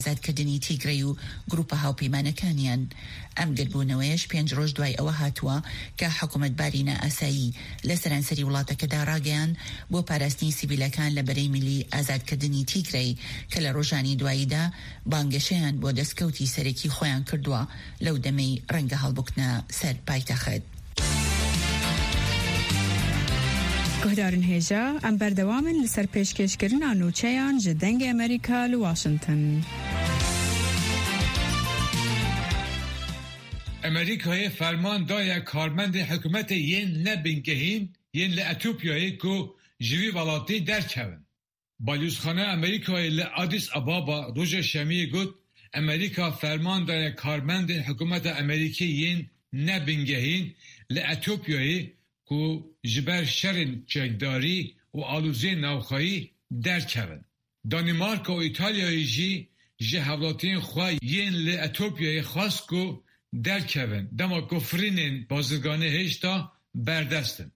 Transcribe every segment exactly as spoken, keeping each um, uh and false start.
زادکردنی تیگری و گروپە هاوپەیمانەکانیان. ئەم گربوونەوەیش پێنج ڕۆژ دوای ئەوە هاتووە کە حکوومەتباری نائاسایی لە سەرانسەری وڵاتەکەدا ڕاگەیان بۆ پاراستنی سیڤیلەکان لە بەرەی ملی ئازادکردنی تیگری کە لە ڕۆژانی دواییدا بانگەشەیان بۆ دەستکەوتی سەرەکی خۆیان کردووە لەو دەمەی ڕەنگە هەڵبووکنە سەر پایتەخت. گهدارن هێژە ئەم بەردەوامن لەسەر پێشکەشکردنا نوچەیان ji dengê Amerîka li Washington. Amerîkayê ferman daya karmendê hikûmetê yên nebingehîn yên li Etiyopyayê ku ji vî welatî derkevin. Balyozxana Amerîkayê li Addis Ababa roja şemiyê got Amerîka ferman daya karmendên hikûmeta Amerîkî yên nebingehîn li Etiyopyayê ku ji ber şerên çekdarî û alûziyên navxayî derkevin. Danimarka û İtalyayê jî ji hevlatiyên xwe yên li Etiyopyayê xwast ku derkevin dema ku firînên bazirganî hêşta berdestin.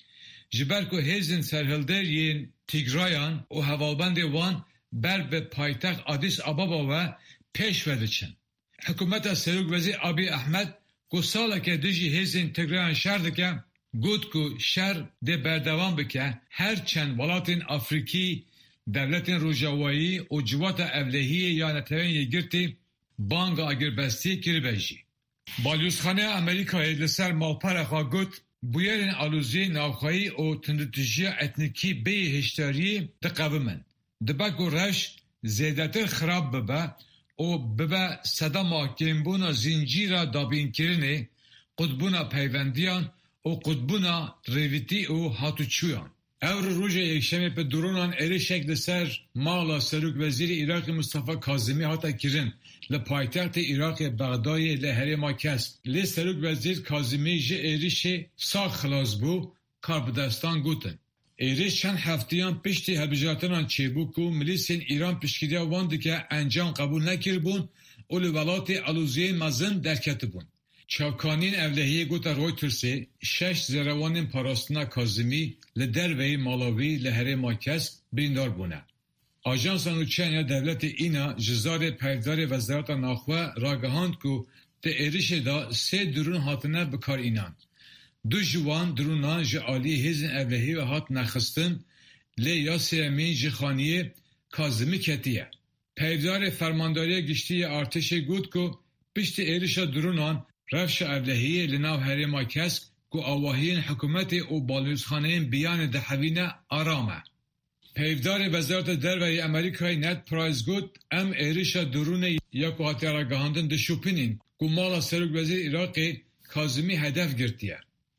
Ji ber ku hêzên serhilder yên Tigrayan û hevalbendê wan ber bi paytext Addis Ababa ve pêş vediçin. Hikûmeta Serokvezîr Abiy Ahmed ku saleke di jî hêzên Tigrayan şer dike got ku şer dê berdevam bike her çend welatên Afrikî devletên Rojavayî û civata evlehiyê ya netewên yekgirtî banga agirbestiyê kiribe jî. Balyozxaneya Amerîkayê li ser malpera xwe got bûyerên alûziyê navxayî û tundutijiya etnîkî bêyî hişdariyê diqevimin. Dibe ku reş zêdetir xirab bibe û bibe sedema kêmbûna zincîra dabînkirinê, qutbûna peyvendiyan û qutbûna rêvîtî û hatûçûyan. Ew roja yekşemê bi dronan êrişek li ser mala Serokvezîrê Iraqê Mustafa Kazimî hata kirin li paytextê Iraqê Bexdayê li herêma Kesk. Lê Serokvezîr Kazimî ji êrişê sax xilas bû, kar bi destan gotin. Êriş çend heftiyan piştî hilbijartinan çêbû ku milîsên Îran piştgiriya wan dike encam qebûl nekiribûn û li welatê alûziyên mezin derketibûn. Çavkanîn evlehiyê gota Reutersê şeş zerewanên parastina Kazimî li derveyê Malawî li herêma Kesk birîndar bûne. Ajansa nûçeyan ya devletê îna ji zarê peyvdarê Wezareta Naxwe ragihand ku di êrişê da sê drûn hatine bikarînan. Du ji wan drûnan ji aliyê hêzên evlehî ve hatine xistin, lê ya sêyemîn ji xaniyê Kazimî ketiye. Peyvdarê fermandariya giştî artêşê got ku piştî êrişa drûnan revşa evlehiyê li nav herêma Kesk ku awahiyên hikûmetê û balyozxaneyên biyanê dihevîne aram e. Peyvdarê Wezareta Derveyê Amerîkayê Ned Price got em êrişa drûnê ya ku hatiye ragihandin dişopînin ku mala Serokvezîr Iraqê Kazimî hedef girtiye.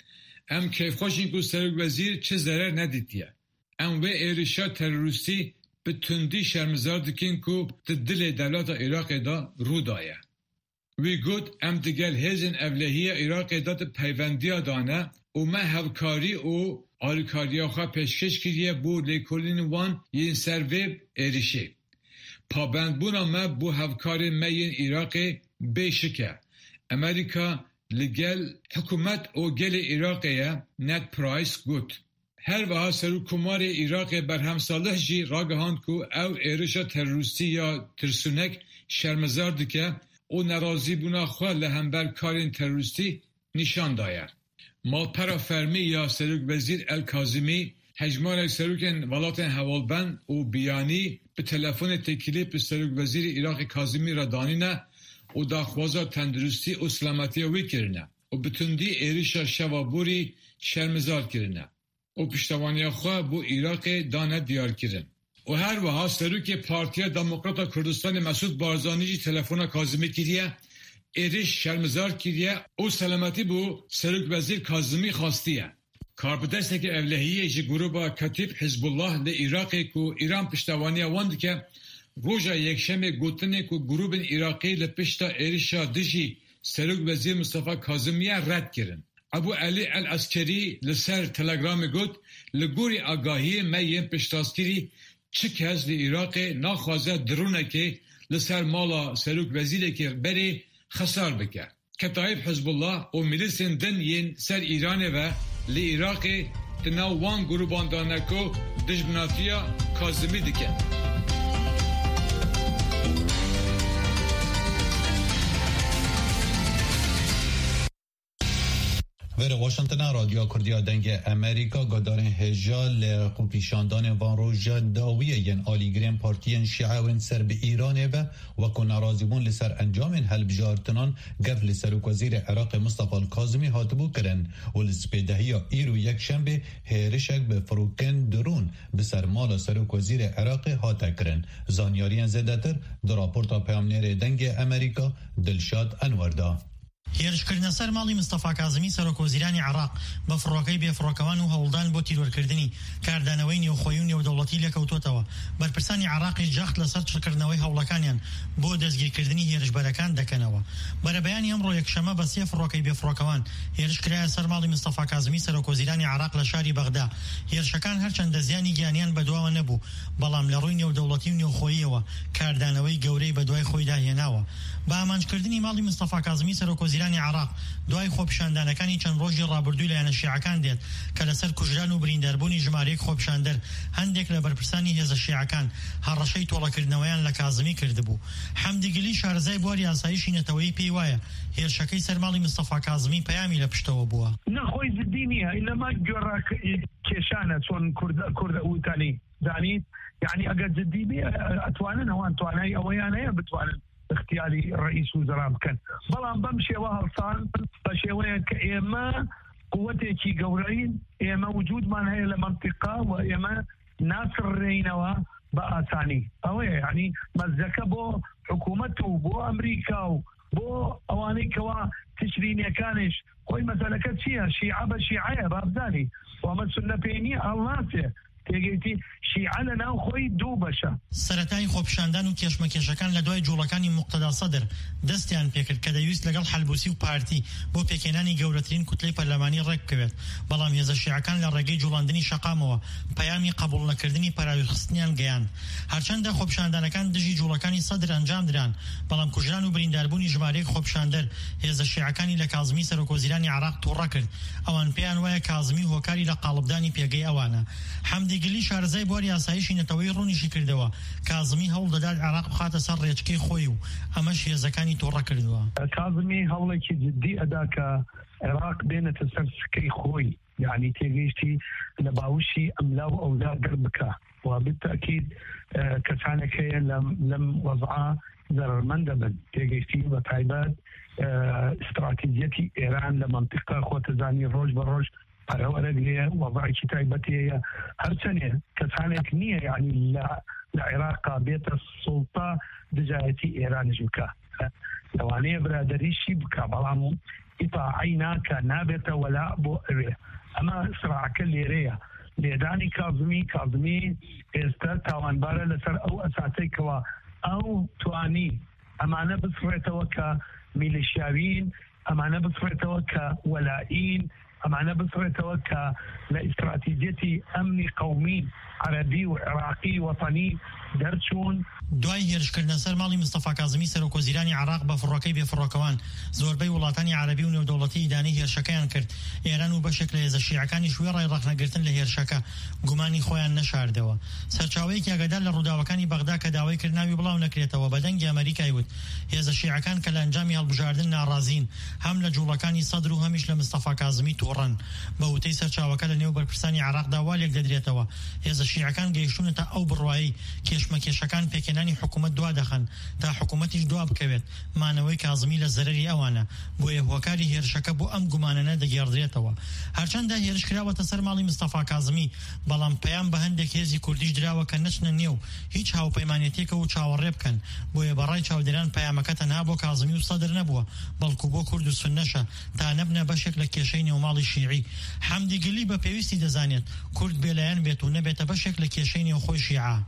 Em kêfxweşin ku Serokvezîr çi zerer nedîtiye. Em vê êrişa terorîstî bi tundî şermizar dikin ku di dilê devleta Iraqê da rû daye. Wî got em digel hêzên evlehiya Iraqê da di peyvendiya dane û me hevkarî û alîkariya xwe pêşkêş kiriye bû lêkolînên wan yên ser vê êrişê. Pabendbûna me bû hevkarên me yên Iraqê bêşik e. Amerîka li gel hikûmet û gelê Iraqê ye, Ned Price got. Her wiha Serokkomarê Iraqê Berhem Salih jî ragihand ku ew êrişa terorîstî ya tirsunek şermezar dike û nerazîbûna xwe li hember karên terorîstî nîşan daye. Malpera fermî ya Serokvezîr El Kazimî hejmarek serokên welatên hevalbend û biyanî bi telefonê têkilî bi Serokvezîrê Iraqê Kazimî re danîne û daxwaza tenduristî û selametiya wê kirine û bi tundî êrişa şeva borî şermezar kirine û piştevaniya xwe bû Iraqê dane diyarkirin. û her wiha Serokê Partiya Demokrata Kurdistanê Mesûd Barzanî jî telefona Kazimî kiriye, êriş şermezar kiriye û selametî bû Serokvezîr Kazimî xastiye. Karbidestekî evlehiyê ji gruba Ketîb Hizbullah li Iraqê ku Îran piştevaniya wan dike, roja yekşemê gotinê ku grûbên Iraqî li pişta êrişa dijî Serokvezîr Mustafa Kazimîye red kirin. Ebu Elî El Askerî li ser telegramê got, li gorî agahiyê me yên piştaskirî çi kes li Iraqê naxwaze drûnekê li ser mala Serokvezîrekê berê xesar bike. Ketayîb Hizbullah û milîsên din yên ser Îranê ve li Iraqê di nav wan grûban dane ku dijminatiya Kazimî dike. ور واشنطن رادیو کردیا دنگ امریکا گدار هجال قوپیشاندان وان روژا داویه ین آلیگرین پارتیین شیعه و سر به ایرانه و وکو نرازیبون لسر انجام هلب جارتنان گف لسر وزیر عراق مصطفى الکاظمی هاتبو کرن و لسپیدهی ایرو یک شنبه هیرشک به فروکن درون بسر مال سر وزیر عراق هاته کرن. زانیارین زدتر در راپورتا پیامنیر دنگ امریکا دلشاد انوردا. هێرشکردنە سەر ماڵی مستەفا کازمی سەرۆکوەزیرانی عێراق بە فڕۆکەی بێفڕۆکەوان و هەوڵدان بۆ تیرۆرکردنی کاردانەوەی نێوخۆیی و نێودەوڵەتی لێکەوتوتەوە. بەرپرسانی عێراقی جەخت لەسەر چڕکردنەوەی هەوڵەکانیان بۆ دەستگیرکردنی هێرشبەرەکان دەکەنەوە. بەرەبەیانی ئەمڕۆ یەکشەمە بە سێ فڕۆکەی بێفڕۆکەوان هێرشکرایە سەر ماڵی مستەفا کازمی سەرۆکوەزیرانی عێراق لە شاری بەغدا. هێرشەکان هەرچەندە زیانی گیانیان بەدواوە نەبوو، بەڵام لە ڕووی نێودەوڵەتی و نێوخۆییەوە کاردانەوەی گەورەی بەدوای خۆیدا هێناوە. بە ئامانجکردنی ماڵی مستەفا کازمی سەرۆکوەزیرانی عێراق دوای خۆپیشاندانەکانی چەند ڕۆژی ڕابردووی لایەنە شیعەکان دێت کە لەسەر کوژران و برینداربوونی ژمارەیەک خۆپیشاندەر هەندێک لە بەرپرسانی هێزە شیعەکان هەڕەشەی تۆڵەکردنەوەیان لە کازمی کردبوو. حەمدی گلی شارەزای بواری ئاسایشی نەتەوەیی پێی وایە هێرشەکەی سەر ماڵی مستەفا کازمی پەیامی لە پشتەوە بووە. نەخۆی زدی نییە ئینەما گۆڕا کێشانە چۆن کوردە ئوتانی دانیت، یعنی ئەگەر جدی بێ ئەتوانن ئەوان توانای ئەوەیان هەیە بتوانن اختیاری رئیس وزرا بکەن، بەڵام بەم شێوە هەڵسان بە شێوەیە کە ئێمە قووەتێکی گەورەین، ئێمە وجودمان هەیە لە منطقە و ئێمە ناسڕێینەوە بە ئاسانی. ئەوەیە یعنی مەزەکە بۆ حکوومەت و بۆ ئەمریکا و بۆ ئەوانەی کەوا تشرینیەکانش خۆی مەسەلەکە چییە؟ شیعە بە شیعەیە بابزانی وەمە سونە پێی نییە هەڵناسێ تێگەیتی شیعە لە ناو خۆی دوو بەشە. سەرەتای خۆپیشاندان و کێشمەکێشەکان لە دوای جوڵەکانی موقتەدا سەدر دەستیان پێکرد کە دەویست لەگەڵ حەلبوسی و پارتی بۆ پێکێنانی گەورەترین کوتلەی پەرلەمانی ڕێک بکەوێت، بەڵام هێزە شیعەکان لە ڕێگەی جوڵاندنی شەقامەوە پەیامی قبوڵ نەکردنی پەراویخستنیان گەیان. هەرچەندە خۆپیشاندانەکان دژی جوڵەکانی سەدر ئەنجام دران، بەڵام کوژران و برینداربوونی ژمارەیەک خۆپیشاندەر هێزە شیعەکانی لە کازمی سەرۆکوەزیرانی عێراق تووڕە کرد. ئەوان پێیان وایە کازمی هۆکاری لە قاڵبدانی پێگەی ئەوانە. حەمدی گلی شارەزای بواری ئاسایشی نەتەوەی ڕوونیشی کردەوە کازمی هەوڵ دەدات عێراق بخاتە سەر ڕێچکەی خۆی و ئەمەش هێزەکانی تۆڕە کردووە. کازمی هەوڵێکی جدی ئەدا کە عێراق بێنێتە سەر سکەی خۆی، یعنی تێگەیشتی لە باوشی ئەملا و ئەولا دەر بکە و بالتأکید کەسانێک هەیە لەم وەزعە زەرمەندە بن. تێگەیشتی بە تایبەت استراتیجیەتی ئێران لە منطقە خۆتەزانی ڕۆژ بە ڕۆژ پەرەوەرەک هەیە، وەزعێکی تایبەتی هەیە. هەرچەندێ کەسانێک نییە یعنی لە عێراقا بێتە سوڵتا دژایەتی ئێرانش بکە، لەوانەیە برادەریشی بکە، بەڵام ئیتاعی ناکە، نابێتە وەلا بۆ ئەوێ. ئەمە سراعەکە لێرەیە. لێدانی کازمی کازمی ئێستا تاوانبارە لەسەر ئەو ئەساسەی کەوا ئەو توانی ئەمانە بسڕێتەوە کە میلیشیاوین، ئەمانە بسڕێتەوە کە وەلائین، ئەمانە بسڕێتەوە کە لە ئیستراتیجەتی ئەمنی قەومی عەرەبی و عێراقی وەتەنی دەرچوون. دوای هێرشکردنە سەر ماڵی مستەفا کازمی سەرۆکوەزیرانی عێراق بە فڕۆکەی بێفڕۆکەوان زۆربەی وڵاتانی عەرەبی و نێودەوڵەتی ئیدانەی هێرشەکەیان کرد. ئێران و بەشێک لە هێزە شیعەکانی شوێ ڕای ڕەخنەگرتن لە هێرشەکە گومانی خۆیان نەشاردەوە. سەرچاوەیەکی ئاگادار لە ڕووداوەکانی بەغدا کە داوای کرد ناوی بڵاو نەکرێتەوە بە دەنگی ئەمریکای وت هێزە شیعەکان کە لە ئەنجامی هەڵبژاردن ناڕازین، هەم لە جوڵەکانی سەدر و هەمیش لە مستەفا کازمی تووڕەن. بە وتەی سەرچاوەکە لە نێو بەرپرسانی عێراقدا والێک دەدرێتەوە هێزە شیعەکان گەیشتونەتە ئەو بڕوایی کێشمەکێشەکان پێکێنانی حکوومەت دوا دەخەن تا حکوومەتیش دوا بکەوێت. مانەوەی کازمی لە زەرەری ئەوانە، بۆیە هۆکاری هێرشەکە بۆ ئەم گومانەنە دەگێڕدرێتەوە. هەرچەندە هێرش کراوەتە سەر ماڵی مستەفا کازمی، بەڵام پەیام بە هەندێک هێزی کوردیش دراوە کە نەچنە نێو هیچ هاوپەیمانێتێکە و چاوەڕێ بکەن. بۆیە بەڕای چاودێران پەیامەکە تەنها بۆ کازمی و سەدر نەبووە، بەڵکو بۆ کورد و سوننەشە تا نەبنە بەشێک لە کێشەی نێوماڵی شیعی. حەمدی گلی بە پێویستی دەزانێت کورد بێلایەن بێت و نەبێتە بەشێک لە کێشەی نێوخۆی شیعە.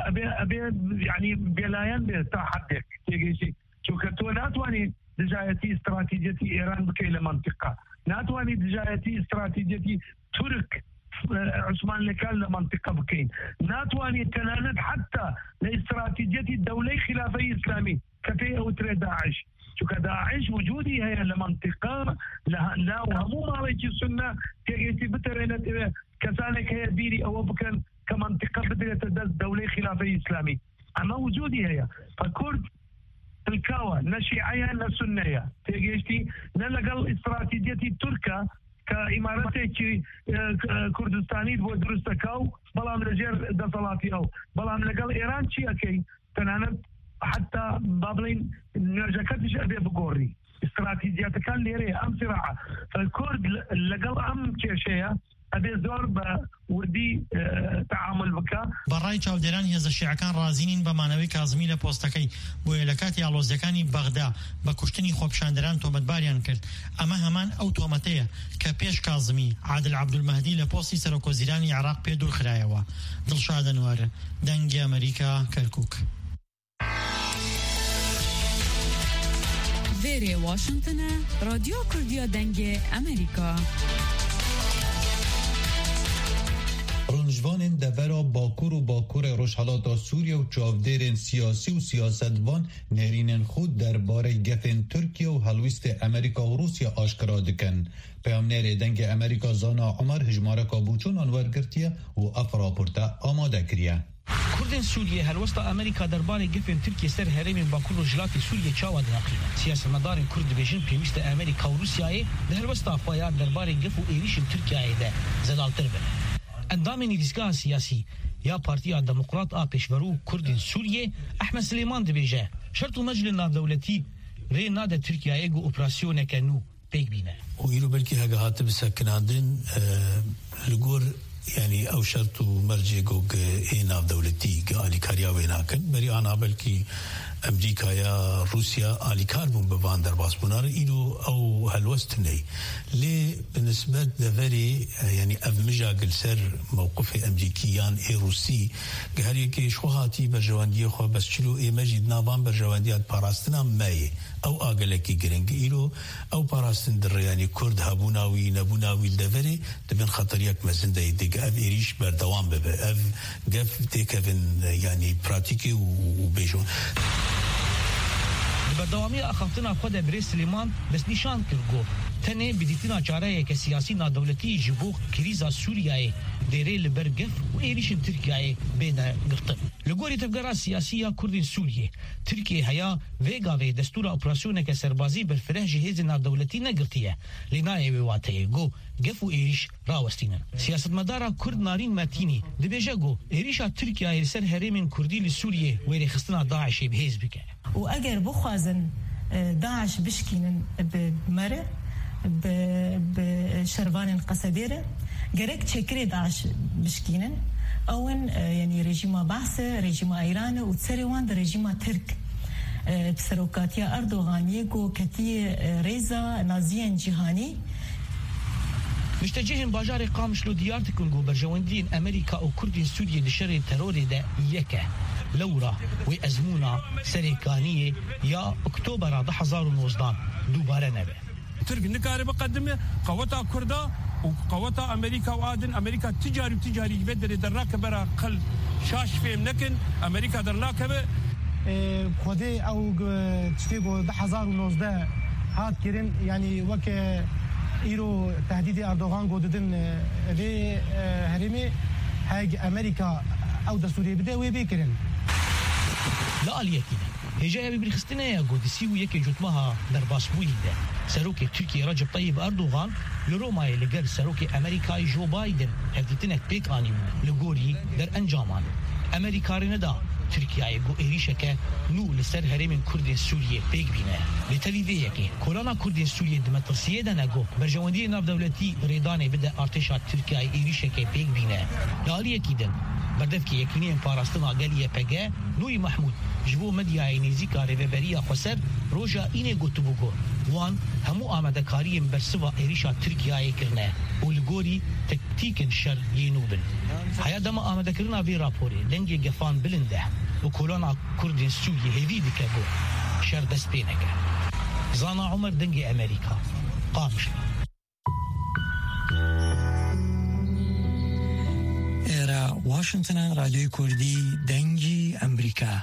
يعني بێلایەن بێت تا حدێک تێگەیشتی، چونکە تۆ ناتوانانی دژایەتی استراتیجەتی ئێران بکەی لە منطقە، ناتوانانی دژایەتی استراتیجەتی تورک عوسمانیەکان لە منطقە بکەین، ناتوانێت تەنانەت حتا لە استراتیجەتی دەولەی خلافەی ئیسلامی کە پێی ئەوترێ داعش، چونکە داعش وجودی هەیە لە منطقە لا و هەموو ماڵێکی سونە تێگەیشتی بتەرێنێتەوێ کەسانێک هەیە بیری ئەوە بکەن کە منطقە بدرێتە دەست دەولەی خلافەی ئیسلامی. ئەمە وجودی هەیە. فکورد الکاوە نە شیعەیە نە سوننەیە، تێگەیشتی نە لەگەڵ ئیستراتیجەتی تورکە كإماراتي كردستاني بو درستكاو بلام لجير دسالاتي أو بلام لقل إيران شي أكي تنانت حتى بابلين نرجكتش أبي بقوري استراتيجيات كان ليري أم صراحة فالكرد لقل أم كيشيا أبي زور بوردي تعامل بك بەڕای چاودێران هێزە شیعەکان رازینین بە مانەوەی کازمی لە پۆستەکەی بۆیە لە کاتی ئاڵۆزیەکانی بەغدا بە کوشتنی خۆپیشاندەران تۆمەتباریان کرد. ئەمە هەمان ئەو تۆمەتەیە کە پێش کازمی عادل عەبدولمەهدی لە پۆستی سەرۆکوەزیرانی عێراق پێ دوورخرایەوە. دڵشاد ئەنوارە، دەنگی ئەمریکا، کەرکووک. وێرێ واشنگتنە، رادیۆ کوردیە دەنگی ئەمریکا. رونجوان دورا باکور و باکور روشحالاتا سوریا و چاودرین سیاسی و سیاستوان نرینن خود درباره گفن ترکیه و هلویست امریکا و روسیا آشکرا دکن. پیامنر دنگ امریکا زانا عمر هجماره کابوچون آنورگرتیه و افراپورتا آماده کریه. کردن سوریه هلوست امریکا درباره گفن ترکیه سر هرم باکور و جلاتی سوریه چاوا دنقلیه. سیاستمداران کرد بیشن پیوست امریکا و روسیای ده هلوست افایار درباره گف و ایریشن ترکیه ده زدالتر بنه. اندامین دیسگاه سیاسی یا پارتیا دموکرات آ پیشورو کردین سوریه احمد سلیمان دبیجه شرط و مجل ناودولتی ری ناده ترکیه ایگو اپراسیونه کنو پیک بینه و ایرو بلکی هگه هاته بسکناندن لگور يعني او شرط مرجع جوج اي ناودولتی قالي كاريا ويناكن بري انا بلكي امريكا يا روسيا الي كاربون بفان درباس بونار ايدو او هالوستني ليه بالنسبه لفري يعني افمجا سر موقف امريكيان اي روسي قال كي شو هاتي برجوانديه خو بس شلو اي مجد نافان برجوانديات باراستنا ماي او اقلكي جرينج ايدو او باراستن در يعني كرد هابوناوي نبوناوي الدفري دبن خطريك مزنده يدق اف ايريش بردوام ببه اف قف تيكفن يعني براتيكي وبيجون بردوامی اخافتنا خود بری سلیمان بس نشان کرگو تنه بدیتنا چاره که سیاسی نادولتی جبو کریزا سوریای دیره لبرگف و ایریشن ترکیای بینه گرتن لگوری تفگرا سیاسی کردین سوریه ترکیه هیا ویگا و دستور اپراسیون که سربازی برفره جهیز نادولتی نگرتیه لینای ویواته گو گف و ایریش راوستینن سیاست مدارا کرد نارین متینی دبیجه گو ایریشا ترکیای سر هرمین کردی لسوریه ویری خستنا داعشی بهیز بکه واجر بخوازن داعش بشكين بمره بشربان قصديره جرك تشكري داعش بشكينن اون يعني رجيم بعث رجيم ايران وتسريوان رجيم ترك بسروكاتيا اردوغان يجو كتي ريزا نازيان جهاني مشتجهن باجار قامش لو ديارتكن جو برجواندين امريكا او كردين سوريا لشر الترور ده يكه لورا وأزمونا سريكانية يا أكتوبر ده حزار ونوزدان دوباره نبه ترك نكاري بقدمه قوتا كردا وقوتا أمريكا وآدن أمريكا تجاري وتجاري بدر دراك برا قل شاش فيم لكن أمريكا درلاك به خدي أو تشفيقو ده حزار ونوزده هات كرين يعني وك إيرو تهديد أردوغان قوددن لي هرمي هاج أمريكا أو ده سوريا بده ويبيكرن لا اليكينا هجاء ببرخستنا يا قدسي ويكي جتمها درباس بويده سروكي تركيا رجب طيب أردوغان لروما لقر سروكي أمريكا جو بايدن هفتتنك بيك آنيو لقوري در أنجامان أمريكا رندا تركيا يقو إريشك نو لسر هرم كردين سوريا بيك بينا لتليفيكي كورونا كردين سوريا دمترسية دنقو برجواندية ناف دولتي ريداني بدا ارتشا تركيا إريشك بيك بينا لاليكي دن بردفكي يكينين باراستنا قالية بقى نوي محمود جبو مدياي نيزيكا ريفيبريا خسر روجا إني قطبوغو وان همو آمده كاريين برسوا إريشا تركيا يكرنا والغوري تكتيكن شر ينوبن حيا دما آمده كرنا في رابوري لنجي قفان بلنده وكورونا كردين سوريا هيدي دكابو شر دس بينك زانا عمر دنجي أمريكا قامش ایرا واشنگتن رادیوی کردی دنگی امریکا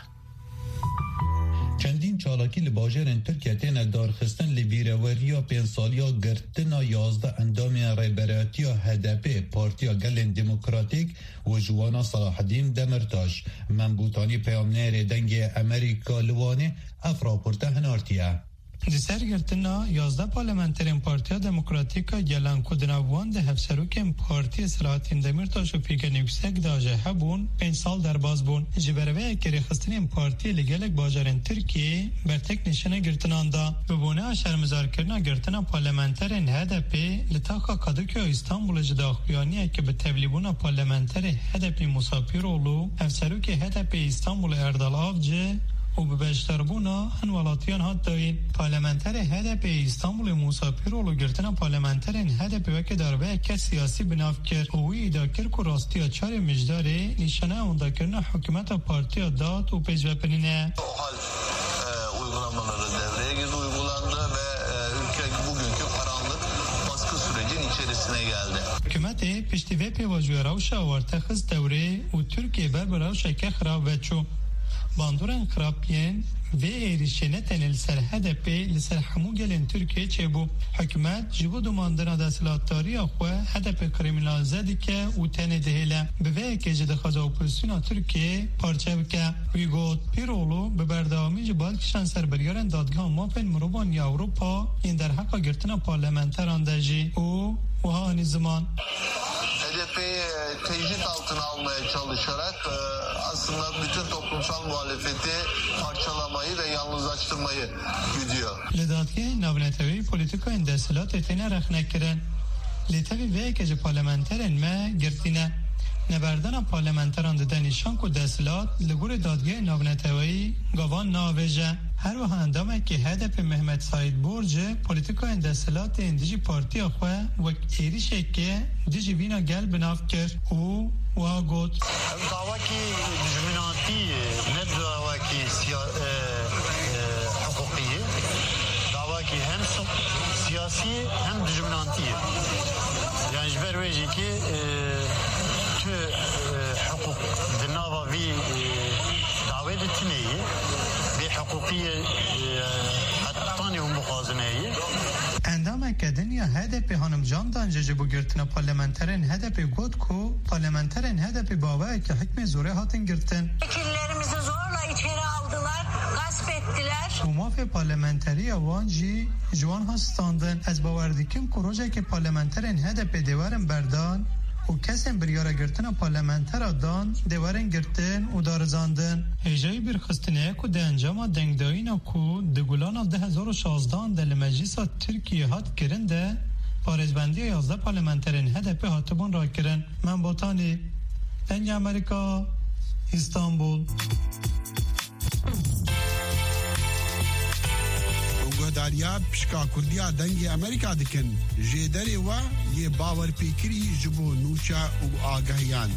چندین چالاکی لباجرین ترکیه تینه دارخستن لبیروریا پین سالیا گرتنا یازده اندامی ریبراتیا هدپی پارتیا گلین دموکراتیک و جوانا صلاح الدین دمرتاش منبوطانی پیامنر دنگ امریکا لوانه افراپورته هنارتیه Di sergirtina yazda parlamenterên Partiya Demokratîka Gelan ku di nav wan de hevserokên Partiya Selahattin Demirtaş û Pîrgenê Yüksek de jî hebûn pênc sal derbas bûn. Ji ber vê kerêxistinên partiyê li gelek bajarên Tirkiyeyê bertek nîşane girtinan da. Bi bûneya şermizarkirina girtina parlamenterên H D P li taxa Kadıköy İstanbulê ji daxuyaniyeke bi tevlîbûna parlamenterê H D P Musa Pîroğlu, hevserokê H D P İstanbulê Erdal Avcı و به بشتربونا هن ولاتیان هات داین پارلمانتر هدف استانبول موسی پیرولو گرتنا پارلمانترین هدف وک دروه که سیاسی بناف کرد و وی داکر کو راستی چار مجداره نشانه اون داکرنا حکومت پارتی داد و پیش بپنینه uygulamaları devreye girdi, uygulandı ve ülke bugünkü karanlık baskı sürecin içerisine geldi. Hükümeti pişti ve pevajuya ravşa vartaxız devre u Türkiye berber ravşa ke xrab ve çu باندورن خراپین و ایریشنه تنل سر هدف لسر همو گلن ترکیه چه بو حکومت جبو دوماندنا دستلاتاری اخوه هدف کریمینالزه دیکه و تنه دهیله به وی که جده خزا اپوزیسیونا ترکیه پارچه بکه وی گوت پیرولو به بردامی جبال کشن سر بریارن دادگاه مافن مروبانی اوروپا این در حقا گرتنا پارلمنتران دجی او و ها آنی زمان hedefi tecrit altına almaya çalışarak aslında bütün toplumsal muhalefeti parçalamayı ve yalnızlaştırmayı güdüyor. Lidadki navnetevi politika indesilat etine rexnekirin. Litevi ve ekeci parlamenterin me girtine. Neberdana parlamenteran de nişan ku desilat ligure dadge navnetevi gavan naveje. Her vaha endame ki H D P Mehmet Said Borcu politika indesilat indici partiya xwe vek êrişeke dici vîna gel binav kir û wa got davaki dijminatî ne davaki hukukî davaki hem siyasî hem dijminatî yani ji ber wê jî ki tu hukuk di nava vî davê de tineyî حقوقية حتى هم مخازنية. عندما كدنيا هدف هانم جان دانجه جبو گرتنا پارلمانترین هدف گوت کو پارلمانترین هدف باوه که حکم زوره هاتن گرتن. Vekillerimizi zorla içeri aldılar, gasp ettiler. Umaf parlamenteri avanji جوان هستاندن از باوردیکم کروجه که پارلمانترین هدف دیوارن بردان و کسیم بریاره گرتن پارلمانتر دان دیوارن گرتن و دارزاندن هجای برخستنه که ده انجام دنگدایینا که ده گلان ده هزار و شازدان ده لمجلیس ترکیه هات کرنده پارزبندی یازده پارلمانترین هدف هاتبون را کرن من باتانی دنگ امریکا استانبول گهداریا پشکا کردیا دنگ امریکا دکن جیدری و یه باور پیکری جبو نوچا و آگاهیان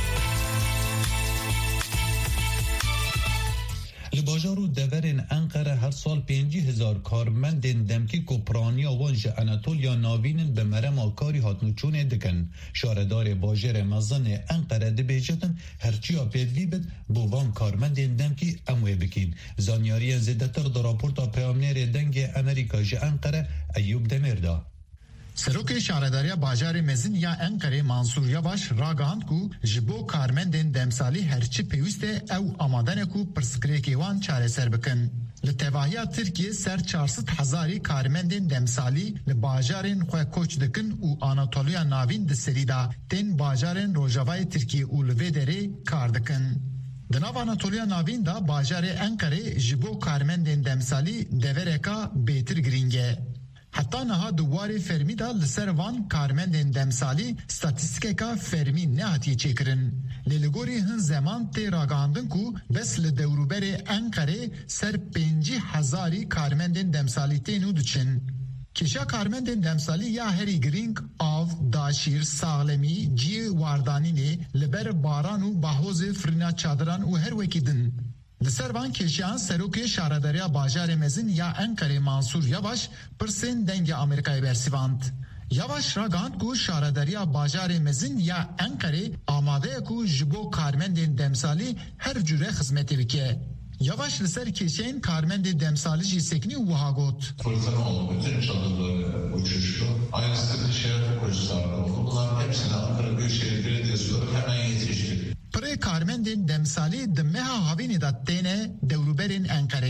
لباجارو دورن انقره هر سال پنجی هزار کارمندین دمکی کپرانیا وانج اناتولیا ناوینن به مرم آکاری هاتنوچونه دکن شاردار باجر مزن انقره دبیجتن هرچی آپیدوی بد بوان کارمندین دمکی اموی بکین زانیاری زیدتر در راپورتا پیامنیر دنگ امریکا جه انقره ایوب دمیرده سروک شارداری باجار مزن یا انقره منصور یواش راگاند کو جبو کارمندین دمسالی هرچی پیوسته او آمادن کو پرسکریکیوان چاره سر بکن. لتواهی ترکیه سر چهارصد هزاری کارمندین دمسالی لباجارین خواه کوچ دکن و آناتولیا ناوین دسریدا تین باجارین روژاوای ترکیه اولوه داره کار دکن. دناو آناتولیا ناوین دا باجار انقره جبو کارمندین دمسالی دورکا بیتر گرینگه. حتی نها دواری فرمی دا لسر وان کارمندین دمسالی ستاتیستیکا فرمی نهاتی چکرن. لیلگوری هن زمان تی راگاندن کو بس لدوروبر انقره سر پنجی هزاری کارمندین دمسالی تینو دچن. کشا کارمندین دمسالی یا هری گرینگ آف داشیر سالمی جی واردانی نه لبر باران و باحوز فرنا چادران و هر وکی دن. لسروان کشیان سروک شارداری باجار مزن یا انقره منصور یواش پرسین دنگ امریکای برسیواند. یواش راگاند کو شارداری باجار مزن یا انقره آماده کو جبو کارمندین دمسالی هر جوره خدمتی بکه. Yavaş liser keşeğin Karmendi demsali jisekni uhagot. Fırtına oldu, bütün çadırları uçuştu. Aynı sıkıntı şehir projesi oldu. Bunların hepsini Ankara Büyükşehir Belediyesi olarak hemen yetiştik. Pre Karmendin demsali demeha havini dattene devruberin Ankara.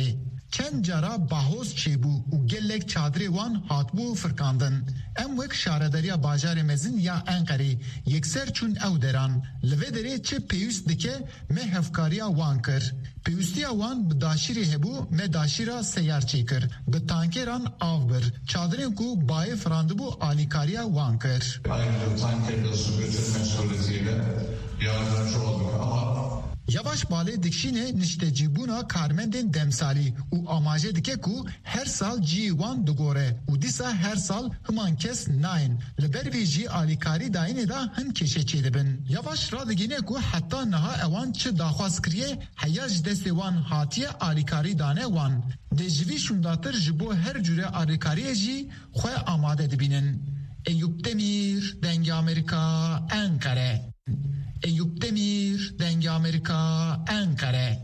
چند جارا باهوز چیبو و گلک چادری وان هاتبو فرکاندن ام وک شاردریا باجار مزن یا انقره یکسر چون او دران لوه دره چه پیوست دکه مه هفکاریا وان کر پیوستیا وان بداشیری هبو مه داشیرا سیار چی کر به تانکران آو بر چادرین کو بای فراندبو آلیکاریا وان کر Aynı tankerde su götürme suretiyle yardımcı olduk ama Yavaş bale dikşine niştecibuna karmendin demsali u amaje dike ku her sal G one dugore u disa her sal hıman kes nine leber viji alikari daine da hın keşe çedibin. Yavaş radigine ku hatta naha evan çı daxwaz kriye hayaj deste wan hatiye alikari dane wan. Dejvi şundatır jibo her cüre alikariye ji xwe amade dibinin. Eyüp Demir, Denge Amerika, Ankara. Eyüp Demir, Denge Amerika, Ankara.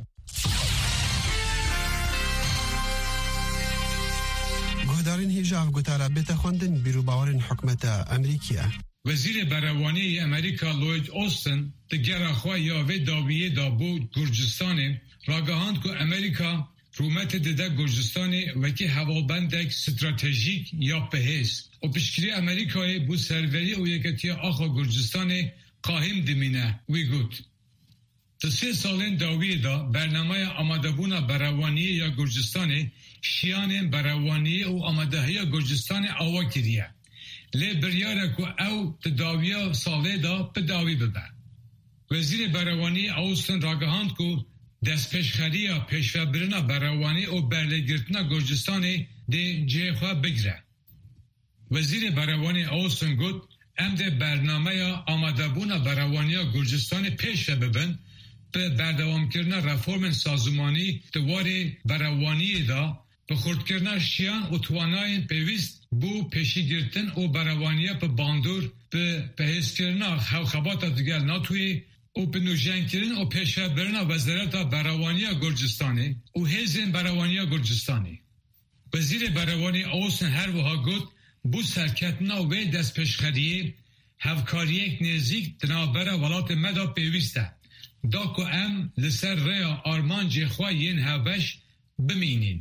گهدارین هیجاف گوتارا بیتا خوندن بیرو باورین حکمت امریکیه. وزیر بروانی امریکا لوید اوستن دگر اخواه یاوه داویه دابو گرجستان راگهاند که امریکا رومت دده گرجستان وکی هوابندک استراتژیک یا بهیس و پیشگیری امریکای بو سروری و یکتی آخا گرجستان قاهم دمینه وی گوت. سه سالین داویه دا برنامه آماده‌بونا بروانی یا گرجستان شیان بروانی و آمادهی گرجستان آوا کریه. لی بریاره که او تداویه ساله دا بداوی ببر. وزیر بروانی اوستن راگهاند که دست پیشخریه پیشوبرنا بروانی و برلگرتنا گرجستان دی جیخوا بگره. وزیر بروانی اوستن گوت ام ده برنامه آماده‌بونا بروانی گرجستان پیش ببن به بردوام کردن رفرم سازمانی دوار بروانی دا به خورد کردن شیان و توانای پیوست بو پیشی گرتن و بروانی به باندور به بحث کردن خواخبات دیگر ناتوی و به نوجن کردن و پیشه برن وزارت بروانی گرجستانی و هزین بروانی گرجستانی. وزیر بروانی اوسن هر وها گفت بو سرکتنا و دست پیشخریه هفکاریک نزدیک تنابر ولات مدا پیوسته داکو ام لسر ریا آرمان جخوا ین هفش بمینین.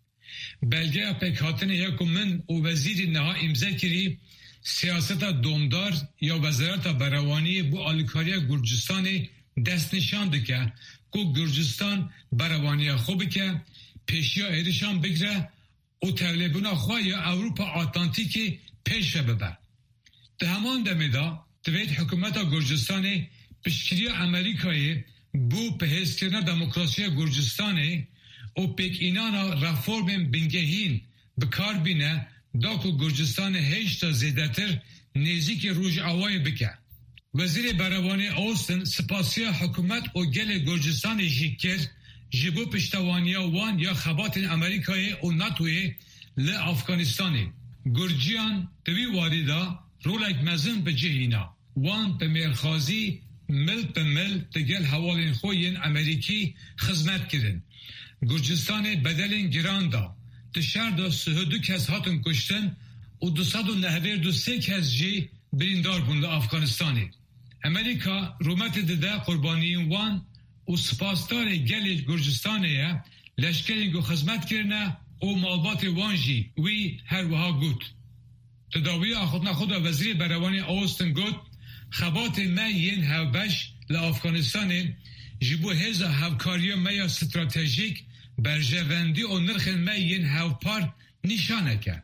بلگه پکاتن یکو من و وزیر نها امضا کری سیاست دومدار یا وزارت بروانی بو آلیکاریا گرجستان دست نشان دکه که گرجستان بروانی خوبی که پیشیا ایرشان بگره و طالبان خواه یا اروپا آتلانتیکی پیش ببر. ده همان دمیدا دوید حکومت گرجستان پیشگیری امریکایی بو پهیز کردن دموکراسی گرجستان و پیک اینانا رفورم بنگهین بکار بینه داکو گرجستان هشتا زیدتر نزدیک روج آوای بکه. وزیر بروانی اوستن سپاسیا حکومت و گل گرجستان جیکر جبو پشتوانیا وان یا خبات امریکای و ناتوی ل افغانستانی. گرجیان دوی واریدا رولک مزن به جهینا وان به میرخازی مل به مل دگل حوالین خوین امریکی خدمت کردن. گرجستان بدلین گران دا دشار دا سهدو کس هاتن کشتن و دو ساد و نهویر دو سه کس جی بریندار بونده افغانستانی. امریکا رومت دده قربانیین وان و سپاسدار گل گرجستانیه لشکرین گو خدمت کرنه و مالبات وانجی وی هر وها گوت. تداوی آخوتنا خود وزیر بروانی اوستن گوت خبات ما ین هوبش لافغانستان جبو هزا هفکاری ما یا استراتژیک برجوندی و نرخ ما ین هوپار نشانه کرد.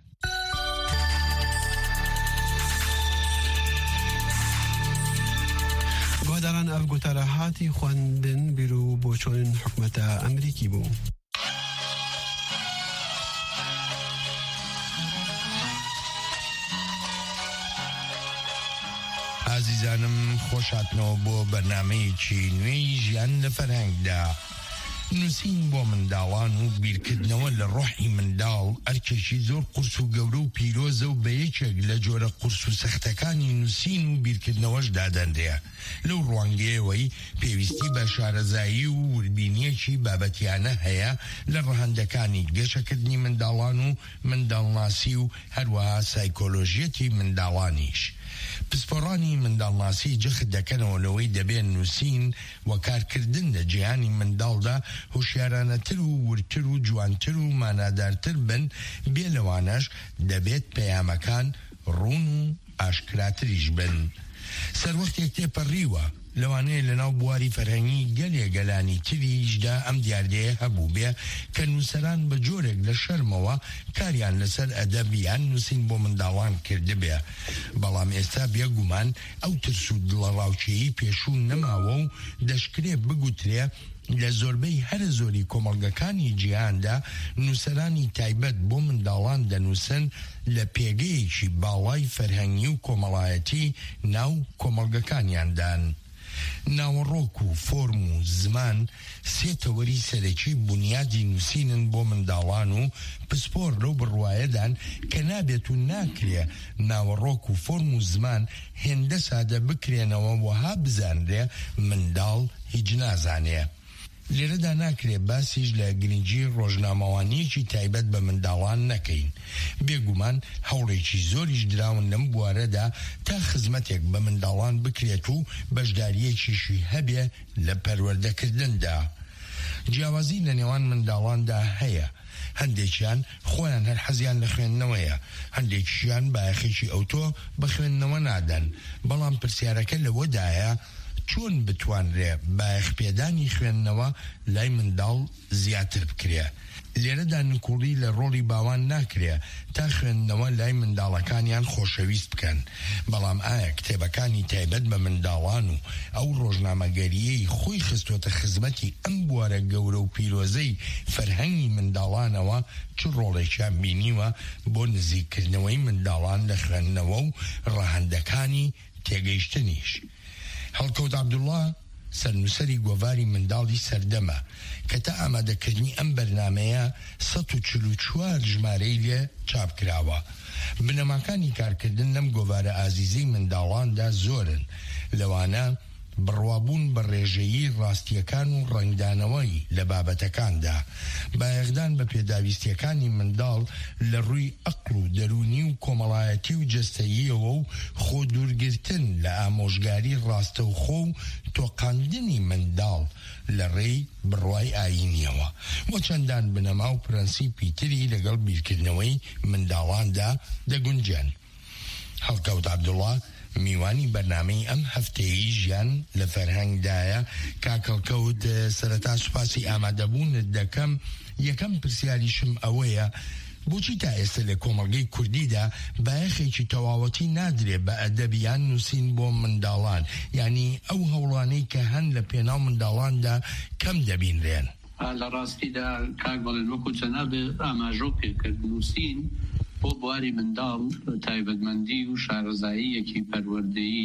گهداران اف گوتاره هاتی خواندن بیرو بوچون حکمت امریکی بو. عزیزانم خوشاتنەوە بۆ بەرنامەیەکی نوێی ژیان لە فەرهەنگدا. نووسین بۆ منداڵان و بیرکردنەوە لە ڕۆحی منداڵ ئەرکێکی زۆر قورس و گەورە و پیرۆزە و بە یەکێک لە جۆرە قورس و سەختەکانی نووسین و بیرکردنەوەش دادەنرێ. لەو ڕوانگەیەوەی پێویستی بە شارەزایی و وربینیەکی بابەتیانە هەیە لە ڕەهەندەکانی گەشەکردنی منداڵان و منداڵناسی و هەروەها سایکۆلۆژیەتی منداڵانیش. پسپۆڕانی منداڵناسی جەخت دەکەنەوە لەوەی دەبێن نووسین و کارکردن لە جیهانی منداڵدا هوشیارانەتر و ورتر و جوانتر و مانادارتر بن، بێ لەوانەش دەبێت پەیامەکان ڕوون و ئاشکراتریش بن. سەروەختێک تێپەڕیوە لەوانەیە لەناو بواری فەرهەنگی گەلێ گەلانی تریشدا ئەم دیاردەیە هەبوو بێ کە نووسەران بە جۆرێک لە شەرمەوە کاریان لەسەر ئەدەبیان نووسین بۆ منداڵان کردبێ، بەڵام ئێستا بێگومان ئەو ترس و دڵەڕاوچەیی پێشوو نەماوە و دەشکرێ بگوترێ لە زۆربەی هەرە زۆری کۆمەڵگەکانی جیهاندا نووسەرانی تایبەت بۆ منداڵان دەنووسن لە پێگەیەکی باڵای فەرهەنگی و کۆمەڵایەتی ناو کۆمەڵگەکانیاندان. ناوەڕۆک و فۆرم و زمان سێ تەوەری سەرەکی بنیادی نووسینن بۆ منداڵان و پسپۆر لەو بڕوایەدان کە نابێت و ناکرێ ناوەڕۆک و فۆرم و زمان هێندە سادە بکرێنەوە وەها بزانرێ منداڵ هیچ نازانێ. لێرەدا ناکرێ باسیش لە گرنگی ڕۆژنامەوانیەکی تایبەت بە منداڵان نەکەین. بێگومان هەوڵێکی زۆریش دراون لەم بوارەدا تا خزمەتێک بە منداڵان بکرێت و بەشداریەکیشی هەبێ لە پەروەردەکردندا. جیاوازی لە نێوان منداڵاندا هەیە، هەندێکیان خۆیان هەر حەزیان لە خوێندنەوەیە، هەندێکیان بایەخێکی ئەوتۆ بە خوێندنەوە نادەن، بەڵام پرسیارەکە لەوەدایە چۆن بتوانرێ بایەخپێدانی خوێندنەوە لای منداڵ زیاتر بکرێ. لێرەدا نکوڵی لە ڕۆڵی باوان ناکرێ تا خوێندنەوە لای منداڵەکانیان خۆشەویست بکەن، بەڵام ئایا کتێبەکانی تایبەت بە منداڵان و ئەو ڕۆژنامەگەریەی خۆی خستوۆتە خزمەتی ئەم بوارە گەورە و پیرۆزەی فەرهەنگی منداڵانەوە چ ڕۆڵێکیان بینیوە بۆ نزیککردنەوەی منداڵان لە خوێندنەوە و ڕەهەندەکانی تێگەیشتنیش. هەڵکەوت عەبدوڵڵا سەرنووسەری گۆڤاری منداڵی سەردەمە کە تا ئامادەکردنی ئەم بەرنامەیە سەد و چل و چوار ژمارەی لێ چاپ کراوە. بنەماکانی کارکردن لەم گۆڤارە ئازیزەی منداڵاندا زۆرن، لەوانە بڕوابوون بە ڕێژەیی ڕاستیەکان و ڕەنگدانەوەی لە بابەتەکاندا، بایەخدان بە پێداویستیەکانی منداڵ لە ڕووی ئەقڵ و دەرونی و کۆمەڵایەتی و جەستەییەوە و خۆ دوورگرتن لە ئامۆژگاری ڕاستەوخۆ و تۆقاندنی منداڵ لە ڕێی بڕوای ئاینیەوە بۆ چەندان بنەما و پرەنسیپی تری لەگەڵ بیرکردنەوەی منداڵاندا دەگونجێن. هەڵکەوت عەبدوڵڵا میوانی بەرنامەی ئەم هەفتەیەی ژیان لە فەرهەنگدایە. کاکەڵکەوت سەرەتا سوپاسی ئامادەبوونت دەکەم. یەکەم پرسیاریشم ئەوەیە بۆچی تا ئێستا لە کۆمەڵگەی کوردیدا بایەخێکی تەواوەتی نادرێ بە ئەدەبیان نووسین بۆ منداڵان، یعنی ئەو هەوڵانەی کە هەن لە پێناو منداڵاندا کەم دەبینرێن؟ لە ڕاستیدا کاک بەڵێن وەکو جەنابێ ئاماژۆ پێکرد نووسین بۆ بواری منداڵ تایبەتمەندی و شارەزاییەکی پەروەردەیی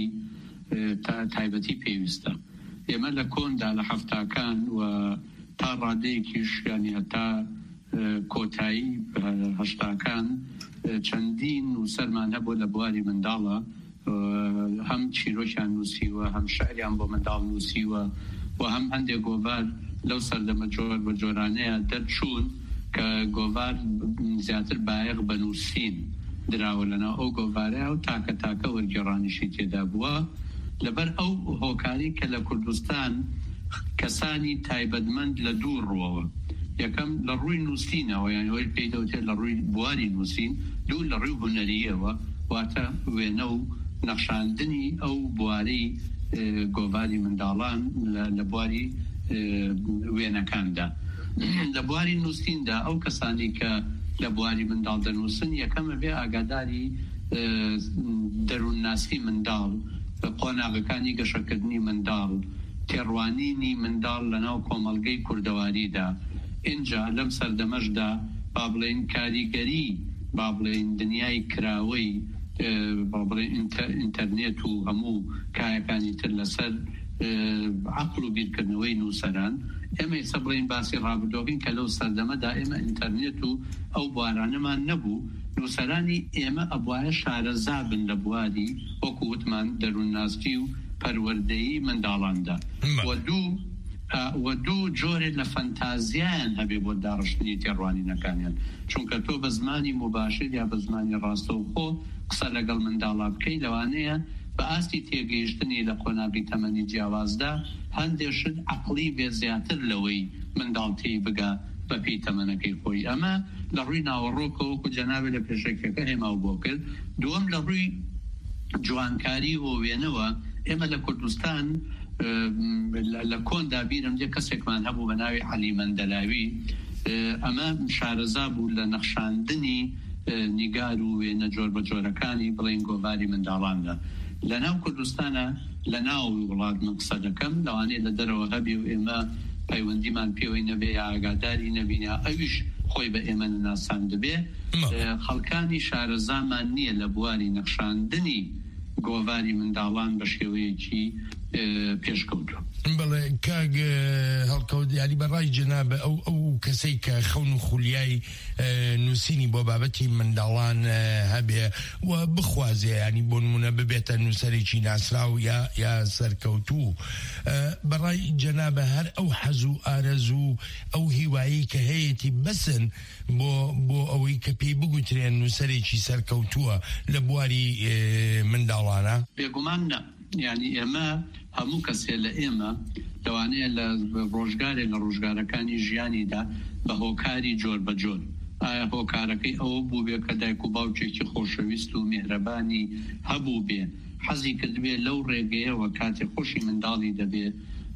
تایبەتی پێویستە. ئێمە لە کۆندا لە هەفتاکان و تا ڕادەیەکیش ینی هەتا کۆتایی هەشتاکان چەندین و سەرمان هەبوو لە بواری منداڵە، هەم چیرۆکیان نووسیوە، هەم شعریان بۆ منداڵ نووسیوە و هەم هەندێک گۆڤار لەو سەردەمە جۆر بە جۆرانەیە دەرچوون کە گۆڤار زیاتر بایەخ بە نووسین دراوە لەناو ئەو گۆڤارەیە و تاکە تاکە وەرگێڕانیشی تێدا بووە. لەبەر ئەو هۆکاری کە لە کوردستان کەسانی تایبەتمەند لە دوو ڕوەوە، یەکەم لە ڕووی نووسینەوە یان ئەوەی پێی دەوتێت لە ڕووی بواری نووسین، دوو لە ڕووی هونەریەوە واتە وێنە و نەخشاندنی ئەو بوارەی گۆڤاری منداڵان لە بواری وێنەکاندا. لە بواری نووسیندا ئەو کەسانی کە لە بواری منداڵ دەنووسن یەکەمە بێ ئاگاداری دەروونناسی منداڵ، قۆناغەکانی گەشەکردنی منداڵ، تێڕوانینی منداڵ لەناو کۆمەڵگەی کوردەواریدا. اینجا لەم سەردەمەشدا با بڵێن کاریگەری، با بڵێن دنیای کراوەی، با بڵێن ئینتەرنێت و هەموو کایەکانی تر لەسەر عەقڵ و بیرکردنەوەی نووسەران. ئێمە ئێستا بڵێن باسی ڕابردۆکین کە لەو سەردەمەدا ئێمە ئینتەرنێت و ئەو بوارانەمان نەبوو، نووسەرانی ئێمە ئەبوایە شارەزا بن لە بواری وەکو وتمان دەروونناسی و پەروەردەیی منداڵاندا. و دوو و دوو جۆرێک لە فەنتازیایان هەبێ بۆ داڕشتنی تێڕوانینەکانیان، چونکە تۆ بە زمانی مباشر یا بە زمانی ڕاستەوخۆ قسە لەگەڵ منداڵا بکەی، لەوانەیە بە ئاستی تێگەیشتنی لە قۆناغی تەمەنی جیاوازدا هەندێشت عەقڵی بێ زیاتر لەوەی منداڵ تێی بگا بە پێی تەمەنەکەی خۆی. ئەمە لە ڕووی ناوەڕۆکەوە وەکو جەنابێ لە پێشەکەکە هێماو بۆ کرد. دووەم لە ڕووی جوانکاری و وێنەوە ئێمە لە کوردستان لە کۆندا بیرم دێ کەسێکمان هەبوو بە ناوی عەلی مەندەلاوی، ئەمە شارەزا بوو لە نەخشاندنی نیگار و وێنە جۆر بە جۆرەکانی بڵین گۆڤاری منداڵاندا لە ناو کوردستانە. لە ناو وڵات من قسە دەکەم، لەوانەیە لە دەرەوە هەبێ و ئێمە پەیوەندیمان پێوەی نەبێ یا ئاگاداری نەبینە، ئەویش خۆی بە ئێمە ناسان دەبێ. خەڵکانی شارەزامان نییە لە بواری نەخشاندنی گۆڤاری منداڵان بە شێوەیەکی پێشکەوتوە. بەڵێ کاگ هەڵکەوت یاری بەڕای جەنابە ئەو ئەو کەسەی کە خەون و خولیای نووسینی بۆ بابەتی منداڵان هەبێ و بخوازێ، ینی بۆ نمونە ببێتە نووسەرێکی ناسراو یا یا سەرکەوتوو، بەڕای جەنابە هەر ئەو حەز و ئارەز و ئەو هیوایی کە هەیەی بەسن بۆ بۆ ئەوەی کە پێی بگوترێن نووسەرێکی سەرکەوتووە لە بواری منداڵانە؟ بێگومان نە. یعنی ئێمە هەموو کەسێ لە ئێمە لەوانەیە لە ڕۆژگارێ لە ڕۆژگارەکانی ژیانیدا بە هۆکاری جۆر بە جۆر. ئایا هۆکارەکەی ئەوە بوو بێ کە دایک و باوکێکی خۆشەویست و میهرەبانی هەبوو بێ، حەزی کردبێ لەو ڕێگەیەوە کاتێ خۆشی منداڵی دەبێ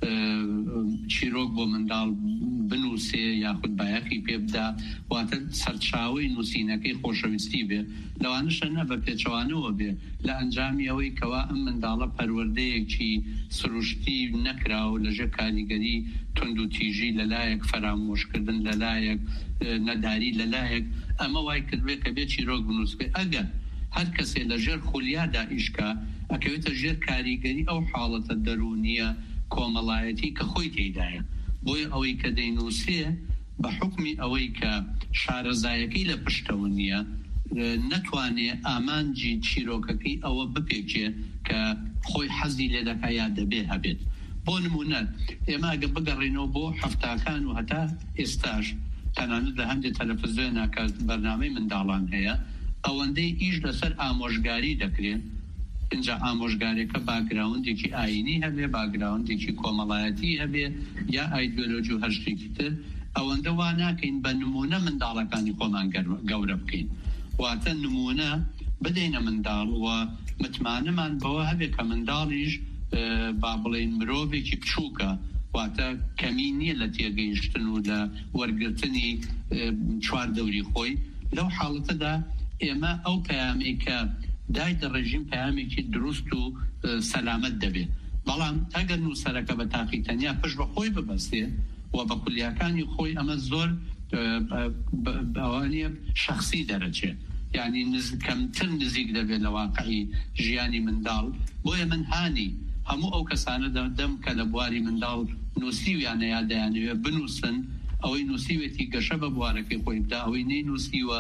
چیرۆک بۆ منداڵ بنووسێ یاخود بایەخی پێ بدا، واتە سەرچاوی نووسینەکەی خۆشەویستی بێ. لەوانشە نە بە پێچەوانەوە بێ لە ئەنجامی ئەوەی کەوا ئەم منداڵە پەروەردەیەکی سروشتی نەکراوە لەژێر کاریگەری تند و تیژی لەلایەک، فەرامۆشکردن لەلایەک، نەداری لەلایەک، ئەمە وای کردوێ کە بێ چیرۆک بنووسێ. ئەگەر هەر کەسێ لەژێر خولیادا ئیشکا ئەکەوێتە ژێر کاریگەری ئەو حاڵەتە دەرونیە کۆمەڵایەتی کە خۆی تێدایە. بۆیە ئەوەی کە دەینووسێ بە حکمی ئەوەی کە شارەزایەکەی لە پشتەوە نییە نەتوانێ ئامانجی چیرۆکەکەی ئەوە بپێکێ کە خۆی حەزی لێ دەکا یا دەبێ هەبێت. بۆ نمونە ئێمە ئەگە بگەڕێنەوە بۆ هەفتاکان و هەتا ئێستاش تەنانەت لە هەندێک تەلەڤیزیۆنا کە بەرنامەی منداڵان هەیە ئەوەندەی ئیش لەسەر ئامۆژگاری دەکرێن. اینجا ئامۆژگارێکە باگراوندێکی ئاینی هەبێ، باگراوندێکی کۆمەڵایەتی هەبێ یا ئایدۆلۆژی و هەر شتێکی تر، ئەوەندە وا ناکەین بە نمونە منداڵەکانی خۆمان گەورە بکەین. واتە نمونە بدەینە منداڵ و متمانەمان بەوە هەبێ کە منداڵیش با بڵێن مرۆڤێکی بچووکە، واتە کەمی نییە لە تێگەیشتن و لە وەرگرتنی چواردەوری خۆی. لەو حاڵەتەدا ئێمە ئەو پەیامەی کە دای دەڕێژین پەیامێکی دروست و سەلامەت دەبێت. بەڵام ئەگەر نووسەرەکە بە تاقی تەنیا پشت بە خۆی ببەستێ و بە کولیاکانی خۆی، ئەمە زۆر ئەوانیە شخصی دەرەچێت، یعنی کەمتر نزیک دەبێت لە واقعی ژیانی منداڵ. بۆیە من هانی هەموو ئەو کەسانە دەم کە لە بواری منداڵ نووسیویانە یا دەیانەوێت بنووسن، ئەوەی نووسیوێتی گەشە بە بوارەکەی خۆی بدا، ئەوەی نەی نووسیوە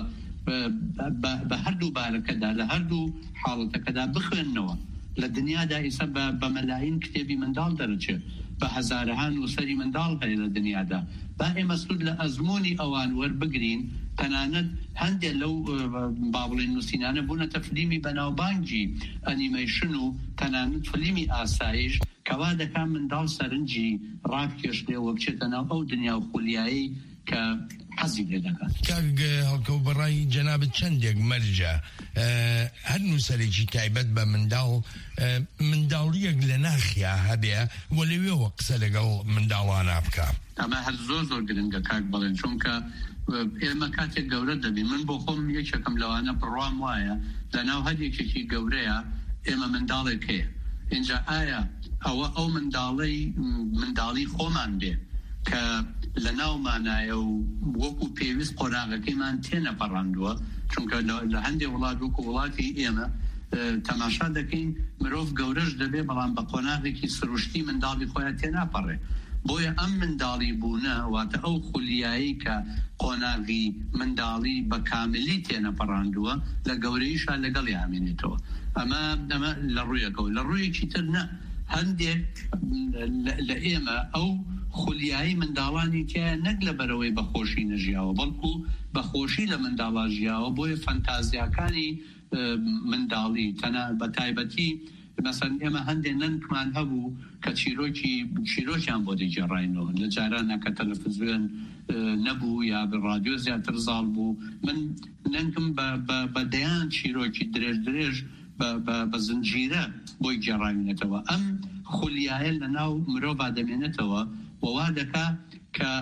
بە هەردوو بارەکەدا لە هەردوو حاڵەتەکەدا بخوێننەوە. لە دنیادا ئیسا بە مەلاین کتێبی منداڵ دەرەچێت، بە هەزارەها نووسەری منداڵ هەیە لە دنیادا. با ئێمە سوود لە ئەزمموی ئەوان وەربگرین. تەنانەت هەندێک لەو بابڵین نووسینانە بوونەتە فلیمی بەناوبانگی ئەنیمەیشن و تەنانەت فلیمی ئاسایش کەوا دەکات منداڵ سەرنجی ڕابکێشتێ و بچێتە ناو ئەو دنیا و خولیایی کە حەزی لێ دەکات. کاک هەڵکەوت بەڕای جەنابەت چەندێک مەرجە هەر نووسەرێکی تایبەت بە منداڵ منداڵیەک لە ناخیا هەبێ وە لەوێەوە قسە لەگەڵ منداڵانە بکە. ئەمە هەر زۆر زۆر گرنگە کاک بڵێن، چونکە ئێمە کاتێک گەورە دەبین. من بۆ خۆم یەکێکم لەوانە بڕوام وایە لە ناو هەر یەکێکی گەورەیە ئێمە منداڵێک هەیە. اینجا ئایا ئەوە ئەو منداڵی منداڵی خۆمان بێ کە لە ناومانایە و وەکو پێویست قۆناغەکەیمان تێنەپەڕاندووە، چونکە لە هەندێک وڵات وەکو وڵاتی ئێمە تەماشا دەکەین مرۆڤ گەورەش دەبێ بەڵام بە قۆناغێکی سروشتی منداڵی خۆیان تێناپەڕێ. بۆیە ئەم منداڵی بوونە واتە ئەو خولیایی کە قۆناغی منداڵی بە کاملی تێنەپەڕاندووە لە گەورەیشان لەگەڵ یامێنێتەوە. ئەمە ئەمە لە ڕوویەکەوە. لە ڕوویەکی تر نە، هەندێک لە ئێمە ئەو خولیایی منداڵانی تیایە نەک لە بەرەوەی بەخۆشی نەژیاوە، بەڵکو بەخۆشی لە منداڵا ژیاوە. بۆیە فەنتازیاکانی منداڵی تەنە بە تایبەتی مثلا ئێمە هەندێک نەنکمان هەبوو کە چیرۆکی چیرۆکیان بۆ دەیگەڕاینەوە لە جارانە کە تەلەڤیزیۆن نەبوو یا بە ڕادیۆ زیاتر زاڵ بوو من نەنکم بە دەیان چیرۆکی درێژ درێژ بە زنجیرە بۆی گێڕاوینێتەوە ئەم خولیایە لە ناو مرۆڤ دەمێنێتەوە وەوا دەکا کە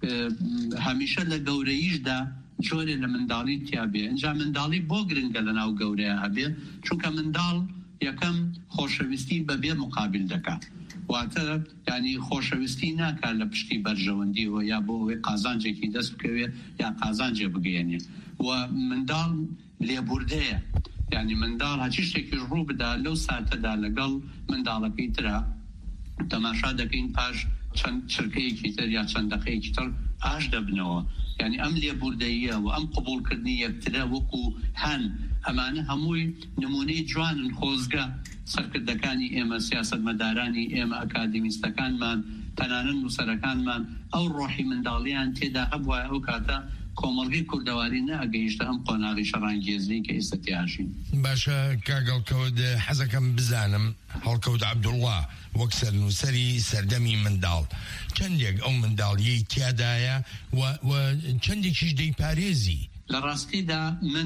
هەمیشە لە گەورەییشدا جۆرێ لە منداڵی تیابێ ئەنجا منداڵی بۆ گرنگە لە ناو گەورەیە هەبێ چونکە منداڵ یەکەم خۆشەویستی بەبێ مقابل دەکات واتە ینی خۆشەویستی ناکات لە پشتی بەرژەوەندیەوە یا بۆ ئەوەی قازانجێکی دەست بکەوێ یا قازانجێ بگەێنێ و منداڵ لێبوردەیە ینی منداڵ هەچی شتێکیش ڕوو بدا لەو ساتەدا لەگەڵ منداڵەکەی ترە تەماشا دەکەین پاش چەند چرکەیەکی تر یا چەند دەقەیەکی تر ئاش دەبنەوە ینی ئەم لێبوردەیە و ئەم قبولکردنی یەکترە وەکو هەن ئەمانە هەمووی نمونەی جوانن خۆزگە سەرکردەکانی ئێمە سیاسەتمەدارانی ئێمە ئەکادمیستەکانمان تەنانەت نووسەرەکانمان ئەو ڕۆحی منداڵیان تێدا هەبووە ئەو کاتە کۆمەڵگەی کوردەواری نەئەگەیشتە ئەم قۆناغی شەڕانگێزی کە ئێستا تیاشین. باشە کاگەڵکەوت حەزەکەم بزانم هەڵکەوت عەبدوڵڵا وەک سەرنووسەری سەردەمی منداڵ چەندێک ئەو منداڵیەی تیادایە و چەندێکیش دەیپارێزی؟ لە ڕاستیدا من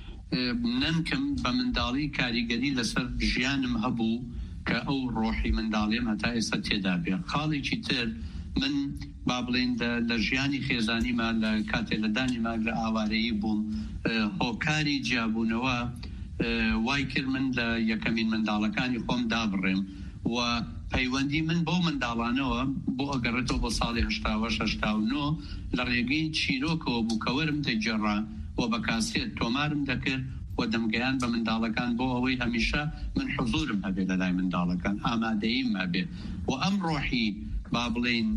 نەنکم بە منداڵی کاریگەری لەسەر ژیانم هەبوو کە ئەو ڕۆحی منداڵیم هەتا ئێستا تێدا بێ. خاڵێکی تر من با بڵێن لە ژیانی خێزانیمان لە کاتێ لەدانیمان لە ئاوارەیی بووم هۆکاری جیابوونەوە وای کرد من لە یەکەمین منداڵەکانی خۆم دابڕێم و پەیوەندی من بۆ منداڵانەوە بۆ ئەگەڕێتەوە بۆ ساڵی هەشتا و هەشتا و نۆ لە ڕێگەی چیرۆکەوە بووکەوەرم دەیگەڕا و بە کاسێت تۆمارم دەکرد و دەمگەیان بە منداڵەکان بۆ ئەوەی هەمیشە من حضورم هەبێ لە لای منداڵەکان ئامادەییم هەبێ و ئەم ڕۆحی با بڵێن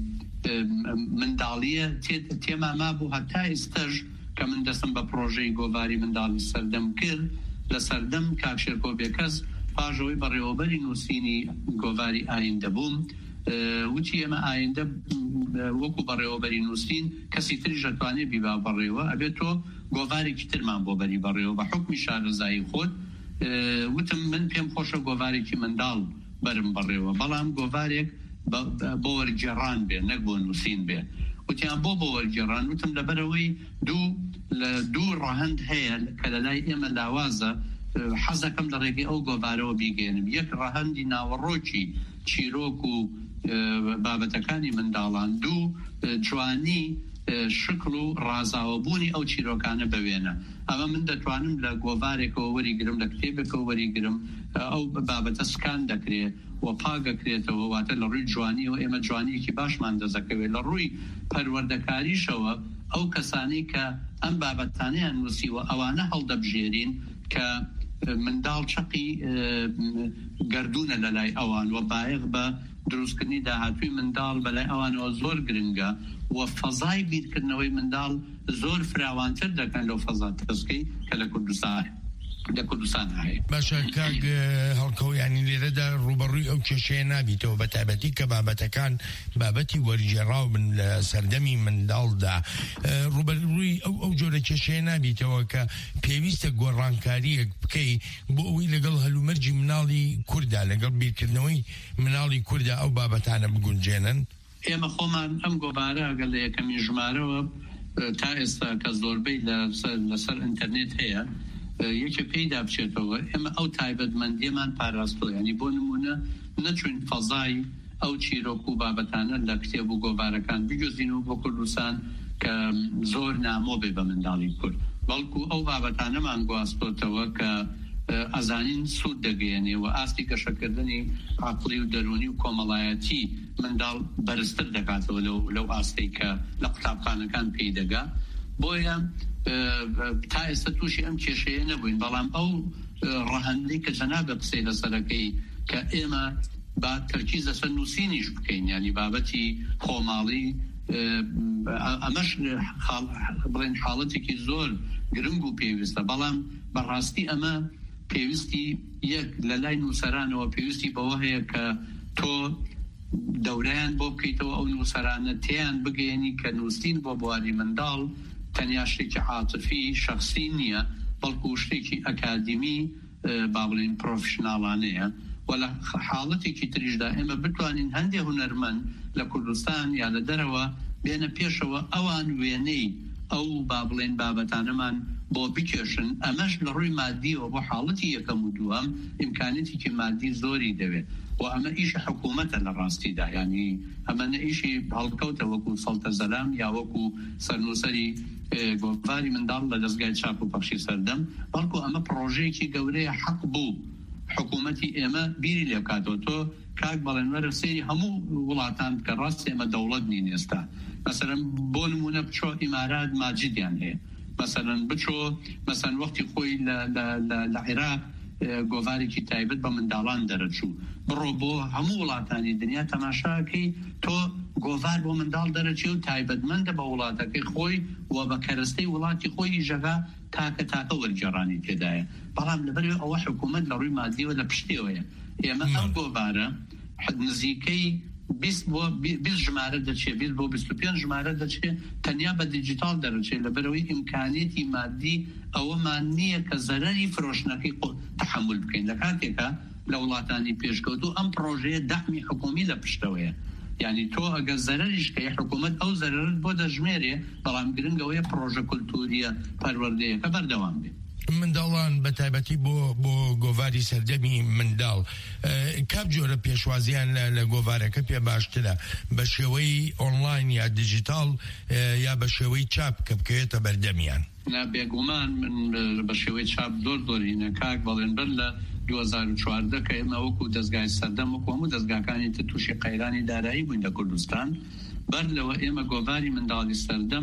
منداڵیە تێما مابوو هەتا ئێستاش کە من دەستم بە پرۆژەی گۆڤاری منداڵی سەردەم کرد لە سەردەم کاکشێرکۆ بێکەس پاژەوەی بەڕێوەبەری نووسینی گۆڤاری ئایندە بووم وتی ئێمە ئایندە وەکو بەڕێوەبەری نووسین کەسی تری دەتوانێت بیبا بەڕێوە ئەبێت تۆ گۆڤارێکی ترمان بۆ بەری بەڕێوە بە حوکمی شارەزایی خۆت وتم من پێم خۆشە گۆڤارێکی منداڵ بەرم بەڕێوە بەڵام گۆڤارێک بۆ وەرگێڕان بێ نەک بۆ نووسین بێ وتیان بۆ بۆ وەرگێڕان وتم لەبەرەوەی دوو لە دوو ڕەهەند هەیە کە لە لای ئێمە لاوازە حەزەکەم لە ڕێگەی ئەو گۆڤارەوە بیگەێنم یەک ڕەهەندی ناوەڕۆکی چیرۆک و بابەتەکانی منداڵان دوو جوانی شکل و ڕازاوەبوونی ئەو چیرۆکانە بوێنە ئەمە من دەتوانم لە گۆڤارێکەوە وەریگرم لە کتێبێکەوە وەریگرم ئەو بابەتە سکان دەکرێت و پاگەکرێتەوە واتە لە ڕووی جوانی و ئێمە جوانیەکی باشمان دەزەکەوێت لە ڕووی پەروەردەکاریشەوە ئەو کەسانی کە ئەم بابەتانەیان نووسیوە ئەوانە هەڵدەبژێرین کە منداڵ چەقی گردونە لە لای ئەوان و بایەغ بە دروستکردنی داهاتووی منداڵ بەلای ئەوانەوە زۆر گرنگە و فەزای بیرکردنەوەی منداڵ زۆر فراوانتر دەکەن لەو فەزا تەسکەی کە لە کوردستان لە کوردستان هەیە. باشە کاک هەڵکەوت ینی لێرەدا ڕوبەڕووی ئەو کێشەیە نابیتەوە بە تایبەتی کە بابەتەکان بابەتی وەرگێڕاو بن لە سەردەمی منداڵدا ڕوبەڕووی ئەو ئەو جۆرە کێشەیە نابیتەوە کە پێویستە گۆڕانکاریەک بکەی بۆ ئەوەی لەگەڵ هەلومەرجی مناڵی کووردا لەگەڵ بیرکردنەوەی مناڵی کووردا ئەو بابەتانە بگونجێنن. ئێمە خۆمان ئەم گۆڤارە ئەگەر لە یەکەمین ژمارەوە تا ئێستا کە زۆربەی لەسەر ئینتەرنێت هەیە یەکێ پێیدا بچێتەوە ئێمە ئەو تایبەتمەندیەمان پاراستۆ ینی بۆ نمونە نەچوین فەزای ئەو چیرۆک و بابەتانە لە کتێب و گۆڤارەکان بجۆزینەوە بۆ کوردستان کە زۆر نامۆ بێ بە منداڵی کورد بەڵکو ئەو بابەتانەمان گواستۆتەوە کە ئەزانین سوود دەگەێنێ و ئاستی گەشەکردنی عەقڵی و دەرونی و کۆمەڵایەتی منداڵ بەرزتر دەکاتەوە لەو ئاستەی کە لە قوتابخانەکان پێی دەگا بۆیە تا ئێستا تووشی ئەم کێشەیە نەبووین بەڵام ئەو ڕەهەندەی کە جەنابە قسەی لەسەرەکەی کە ئێمە با تەرکیز لەسەر نووسینیش بکەین ینی بابەتی خۆماڵی ئەمەش بڵێن حاڵەتێکی زۆر گرنگ و پێویستە بەڵام بەڕاستی ئەمە پێویستی یەک لە لای نووسەرانەوە پێویستی بەوە هەیە کە تۆ دەورەیان بۆ بکەیتەوە ئەو نووسەرانە تێیان بگەێنی کە نووسین بۆ بواری منداڵ تەنیا شتێکی عاتفی شخصی نییە بەڵکو شتێکی ئەکادمی با بڵێن پرۆفشناڵانەیە و ولا حاڵەتێکی تریشدا ئێمە بتوانین هەندێک هونەرمەند لە کوردستان یا لە دەرەوە بێنە پێشەوە ئەوان وێنەی ئەو با بڵێن بابەتانەمان بۆ بکێشن. ئەمەش لە ڕووی مادیەوە بۆ حاڵەتی یەکەم و دووەم ئیمکانێتێکی مادی زۆری دەوێت و ئەمە ئیشی حکوومەتە لە ڕاستیدا، ینی ئەمەنە ئیشی هەڵکەوتە وەکو سەڵتە زەلام یا وەکو سەرنووسەری گۆڤاری منداڵ لە دەستگای چاپ و پەخشی سەردەم، بەڵکو ئەمە پرۆژەیەکی گەورەیە حەق بوو حکوومەتی ئێمە بیری لێ بکاتەوە. تۆ کاک بەڵێن وەرە سەیری هەموو وڵاتان کە ڕاست ئێمە دەوڵەت نین ئێستا. مەسەلەن بۆ نمونە بچۆ ئیمارات ماجیدیان هەیە، مەسەلەن بچۆ مەسەلەن وەختی خۆی لە عێراق گۆڤارێکی تایبەت بە منداڵان دەرەچوو، بڕۆ بۆ هەموو وڵاتانی دنیا تەماشاکەی تۆ گۆڤار بۆ منداڵ دەرەچێ و تایبەتمەندە بە وڵاتەکەی خۆی و بە کەرەستەی وڵاتی خۆی ژەگا تاکە تاکە وەرگێڕانی تێدایە. بەڵام لەبەر ئەوە حکوومەت لە ڕووی مادیەوە لە پشتێوەیە. ئێمە ئەم گۆڤارە نزیکەی بیست ژمارە دەچێت، بیست بۆ بیست و پێنج ژمارە دەچێت تەنیا بە دیجیتال دەرەچێت لەبەرەوەی ئیمکانێتی مادی ئەوەمان نییە کە زەرەری فرۆشتنەکەی تەحمل بکەین. لە کاتێکە لە وڵاتانی پێشکەوتوو ئەم پرۆژەیە دەعمی حکومی لە پشتەوەیە، یعنی تۆ ئەگەر زەرەریشکەی حکوومەت ئەو زەرەرت بۆ دەژمێرێ، بەڵام گرنگەوەیە پرۆژە کولتوریە پەروەردەیەکە بەردەوام بێت. منداڵان بە تایبەتی بۆ بۆ گۆڤاری سەردەمی منداڵ کام جۆرە پێشوازیان لە گۆڤارەکە پێ باشترە، بە شێوەی ئۆنلاین یا دیجیتال یا بە شێوەی چاپ کە بکەوێتە بەردەمیان؟ بێگومان من بە شێوەی چاپ زۆر زۆرینە کاک بەڵێن بەر لە دو هەزار و چواردە کە ئێمە وەکو دەستگای سەردەم وەکو هەموو دەستگاکانی تر تووشی قەیرانی دارایی بووین لە کوردستان، بەر لەوە ئێمە گۆڤاری منداڵی سەردەم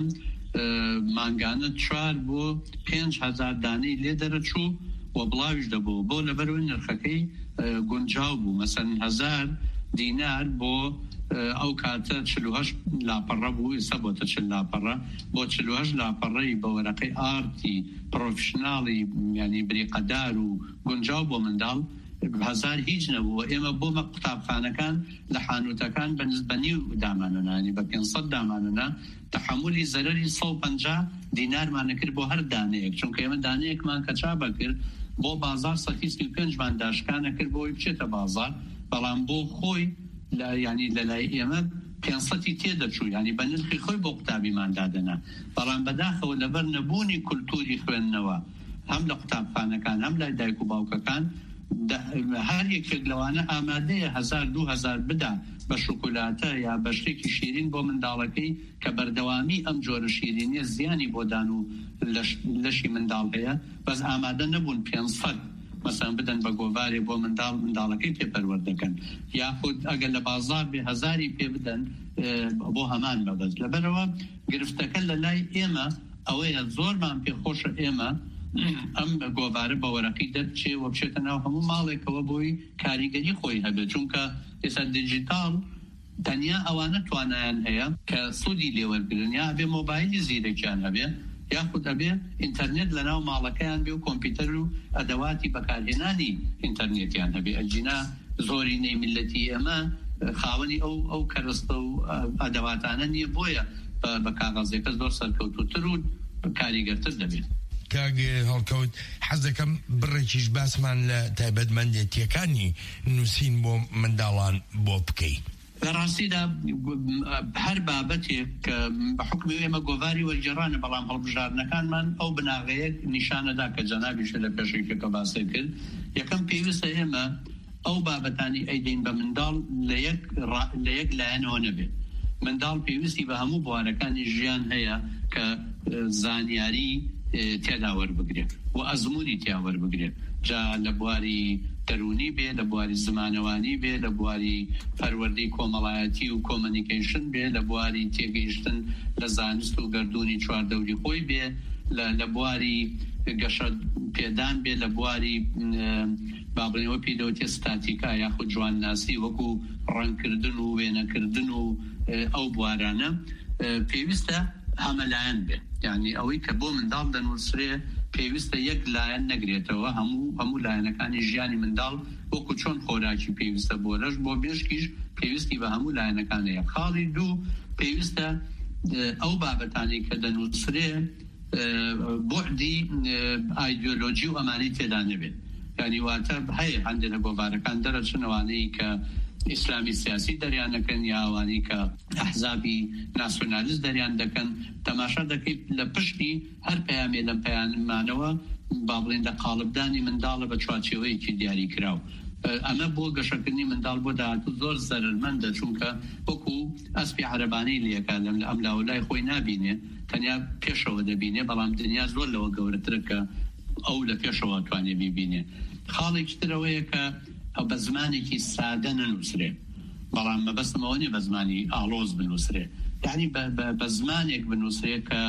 مانگانە چوار بۆ پێنج هەزار دانەی لێ دەرەچوو و بڵاویش دەبوو بۆ لەبەرەوەی نرخەکەی گونجاو بوو. مەسەن هەزار دینار بۆ ئەو کاتە چل و هەشت لاپەڕە بوو، ئێستا بۆتە چل لاپەڕە، بۆ چل و هەشت لاپەڕەی بە وەرەقەی ئارتی پرۆفشناڵی ینی بریقەدار و گونجاو بۆ منداڵ هەزار هیچ نەبوو. ئێمە بۆ مە قوتابخانەکان لە حانوتەکان بە نسبەنی دامانەنانی بە پێنج سەد دامانەنا تەحملی زەرەری سەد و پەنجا دینارمانە کرد بۆ هەر دانەیەک، چونکە ئێمە دانەیەکمان کە چابە کرد بۆ بازار سەد و سی و پێنجمان داشکانە کرد بۆی بچێتە بازار، بەڵام بۆ خۆی ینی لە لای ئێمە پێنج سەدی تێدەچوو، ینی بە نرخی خۆی بۆ قوتابیمان دادەنا. بەڵام بەداخەوە لەبەر نەبوونی کولتوری خوێندنەوە هەم لە قوتابخانەکان هەم لای دایک و باوکەکان هەر یەکێک لەوانە ئامادەیە هەزار دوو هەزار بدا بە شوکولاتە یا بە شتێکی شیرین بۆ منداڵەکەی کە بەردەوامی ئەم جۆرە شیرینیە زیانی بۆ دان و لەشی منداڵ هەیە، بەس ئامادە نەبوون پێنج سەد مەسەن بدەن بە گۆڤارێ بۆ منداڵ منداڵەکەی پێپەروەردەکەن، یاخود ئەگەر لە بازار بێ هەزاری پێ بدەن بۆ هەمان بەدەست. لەبەرەوە گرفتەکە لە لای ئێمە ئەوەیە زۆرمان پێخۆشە ئێمە ئەم گۆڤارە بە وەرەقی دەرچێ و بچێتە ناو هەموو ماڵێکەوە بۆی کاریگەری خۆی هەبێت، چونکە ئێستا دیجیتال تەنیا ئەوانە توانایان هەیە کە سوودی لێوەرگرن، یا ئەبێ مۆبایلی زیرەکیان هەبێ یاخود ئەبێ ئینتەرنێت لە ناو ماڵەکەیان بێ و کۆمپیوتەر و ئەدەواتی بەکارهێنانی ئینتەرنێتیان هەبێ. ئەجینا زۆرینەی میلەتی ئێمە خاوەنی ئەو ئەو کەرەستە و ئەدەواتانە نییە، بۆیە بە کاغەزێکە زۆر سەرکەوتووتر و کاریگەرتر دەبێت. کاگە هەڵکەوت حەز دەکەم بڕێکیش باسمان لە تایبەتمەندێتیەکانی نووسین بۆ منداڵان بۆ بکەیت. لە ڕاستیدا هەر بابەتێک کە بە حکمی ئێمە گۆڤاری وەرگێڕانە، بەڵام هەڵبژاردنەکانمان ئەو بناغەیەک نیشانەدا کە جەنابیشە لە پێشێکەکە باسی کرد. یەکەم پێویستە ئێمە ئەو بابەتانی ئەیدەین بە منداڵ لە یەک لایەنەوە نەبێت. منداڵ پێویستی بە هەموو بوارەکانی ژیان هەیە کە زانیاری تێدا وەربگرێت و ئەزمموی تیا وەربگرێت، جا لە بواری دەرونی بێ، لە بواری زمانەوانی بێ، لە بواری پەروەردەی کۆمەڵایەتی و کۆمەنیکیشن بێ، لە بواری تێگەیشتن لە زانست و گەردوونی چواردەوری خۆی بێ، لە بواری گەشە پێدان بێ، لە بواری بابڵێنەوە پێدەوتێ ستاتیکا یاخود جوانناسی وەکو ڕەنگکردن و وێنەکردن و ئەو بوارانە پێویستە هەمەلایەن بێ، یعنی ئەوەی کە بۆ منداڵ دەنووسرێ پێویستە یەک لایەن نەگرێتەوە، هەموو هەموو لایەنەکانی ژیانی منداڵ وەکو چۆن خۆراکی پێویستە بۆ لەش بۆ بێشکیش پێویستی بە هەموو لایەنەکانەیە. خاڵی دوو پێویستە ئەو بابەتانی کە دەنووسرێ بۆعدی ئایدیۆلۆژی و ئەمانەی تێدا نەبێت، ینی واتە هەیە هەندێک لە گۆڤارەکان دەرەچنەوانەی کە ئیسلامی سیاسی دەریان دەکەن یاوانی کە ئەحزابی ناسیۆنالیست دەریان دەکەن تەماشا دەکەیت لە پشتی هەر پەیامێ لەم پەیامانەوە با بڵێن لە قاڵبدانی منداڵە بە چوارچێوەیەکی دیاری کراو. ئەمە بۆ گەشەکردنی منداڵ بۆ داهاتوو زۆر زەرمەندە چونکە وەکو ئەسپی عەرەبانەی لێکا لەم ئەم لاولای خۆی نابینێ تەنیا پێشەوە دەبینێ بەڵام دنیا زۆر لەوە گەورەترە کە ئەو لە پێشەوە توانێ بیبینێ. خاڵێکی ترەوەیە کە ئەو بە زمانێکی سادە ننووسرێ بەڵام مەبەستمەوە نیە بە زمانی ئاڵۆز بنووسرێ یعنی بە زمانێک بنووسرێ کە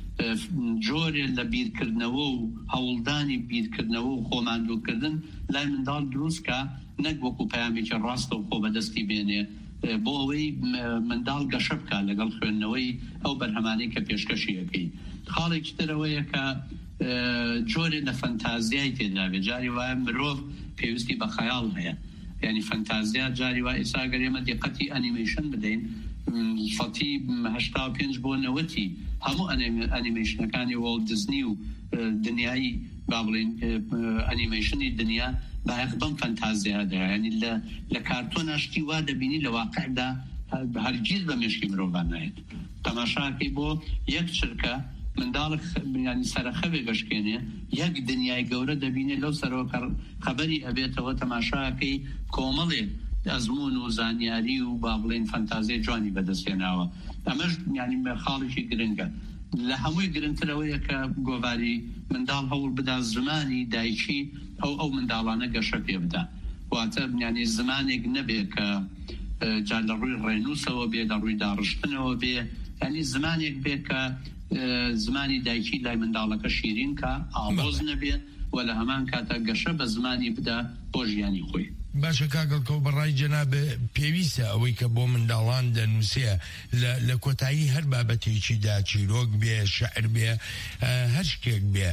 جۆرێ لە بیرکردنەوە و هەوڵدانی بیرکردنەوە و خۆماندووکردن لای منداڵ دروستکە نەک وەکو پەیامێکی ڕاستە و خۆ بەدەستی بێنێ بۆ ئەوەی منداڵ گەشە بکە لەگەڵ خوێندنەوەی ئەو بەرهەمانەی کە پێشکەشی ئەەکەی. خاڵێکی ترەوەیە کە جۆرێ لە فەنتازیای تێدابێ جاری وایە مرۆڤ پێویستی بە خەیاڵ هەیە یعنی فەنتازیا جاری وای ئێستا گەرێمە دقەتی ئەنیمەیشن بدەین سەتی هەشتا و پێنج بۆ نەوەتی هەموو ئەنیمەیشنەکانی وۆڵت دیزنی و دنیایی با بڵێن ئەنیمەیشنی دنیا بایەخ بەم فەنتازیا دەیە ینی لە کارتۆن ئاشتی وا دەبینی لە واقعدا هەرگیز بە مێشکی مرۆڤان نایێت. تەماشاکەی بۆ یەک چرکە منداڵ ینی سەرخەوێ گەشتێنێ یەک دنیای گەورە دەبینێ لەو سەرەوە خەبەری ئەبێتەوە تەماشاکەی کۆمەڵێ ئەزمون و زانیاری و با بڵێن فەنتازیای جوانی بەدەستێناوە. ئەمەش ینی خاڵێکی گرنگە. لە هەمووی گرنگترەوەیە کە گۆڤاری منداڵ هەوڵ بدا زمانی دایکی ئەو ئەو منداڵانە گەشە پێ بدا واتە ینی زمانێک نەبێت کە جا لە ڕووی ڕێنووسەوە بێ لە ڕووی داڕشتنەوە بێ ینی زمانێک بێت کە زمانی دایکی لای منداڵەکە شیرین کە ئاڵۆز نەبێت و لە هەمان کاتە گەشە بە زمانی بدا بۆ ژیانی خۆی. باشە کاگەڵکە و بەڕای جەناب پێویستە ئەوەی کە بۆ منداڵان دەنووسێ لە کۆتایی هەر بابەتێکیدا چیرۆک بێ شەعر بێ هەر شتێک بێ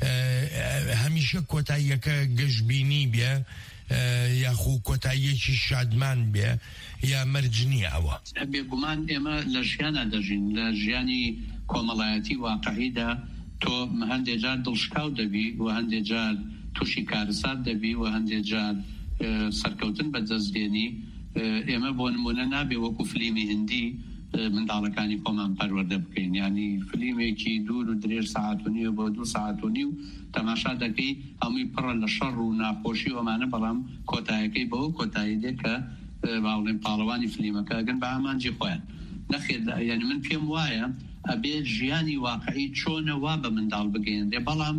هەمیشە کۆتاییەکە گەشتبینی بێ یاخو کۆتاییەکی شادمان بێ یا مەرجنی ئەوە. بێگومان ئێمە لە ژیانە دەژین لە ژیانی کۆمەڵایەتی واقعیدا تۆ هەندێک جار دڵشکاو دەبی و هەندێک جار تووشی کارەسات دەبی و هەندێک جار سەرکەوتن بەدەستێنی. ئێمە بۆ نمونە نابێ وەکو فلیمی هندی منداڵەکانی خۆمان پەروەردە بکەین ینی فلیمێکی دوور و درێژ ساعت و نیوە بۆ دوو ساعت و نیو تەماشا دەکەی هەمووی پڕە لە شەڕ و ناخۆشی ئەمانە بەڵام کۆتاییەکەی بەوە کۆتایی دێ کە باڵێن پاڵەوانی فلیمەکە ئەگەن بە ئامانجی خۆیان نەخێت ینی من پێم وایە ئەبێ ژیانی واقعی چۆنە وا بە منداڵ بگەیەندێ بەڵام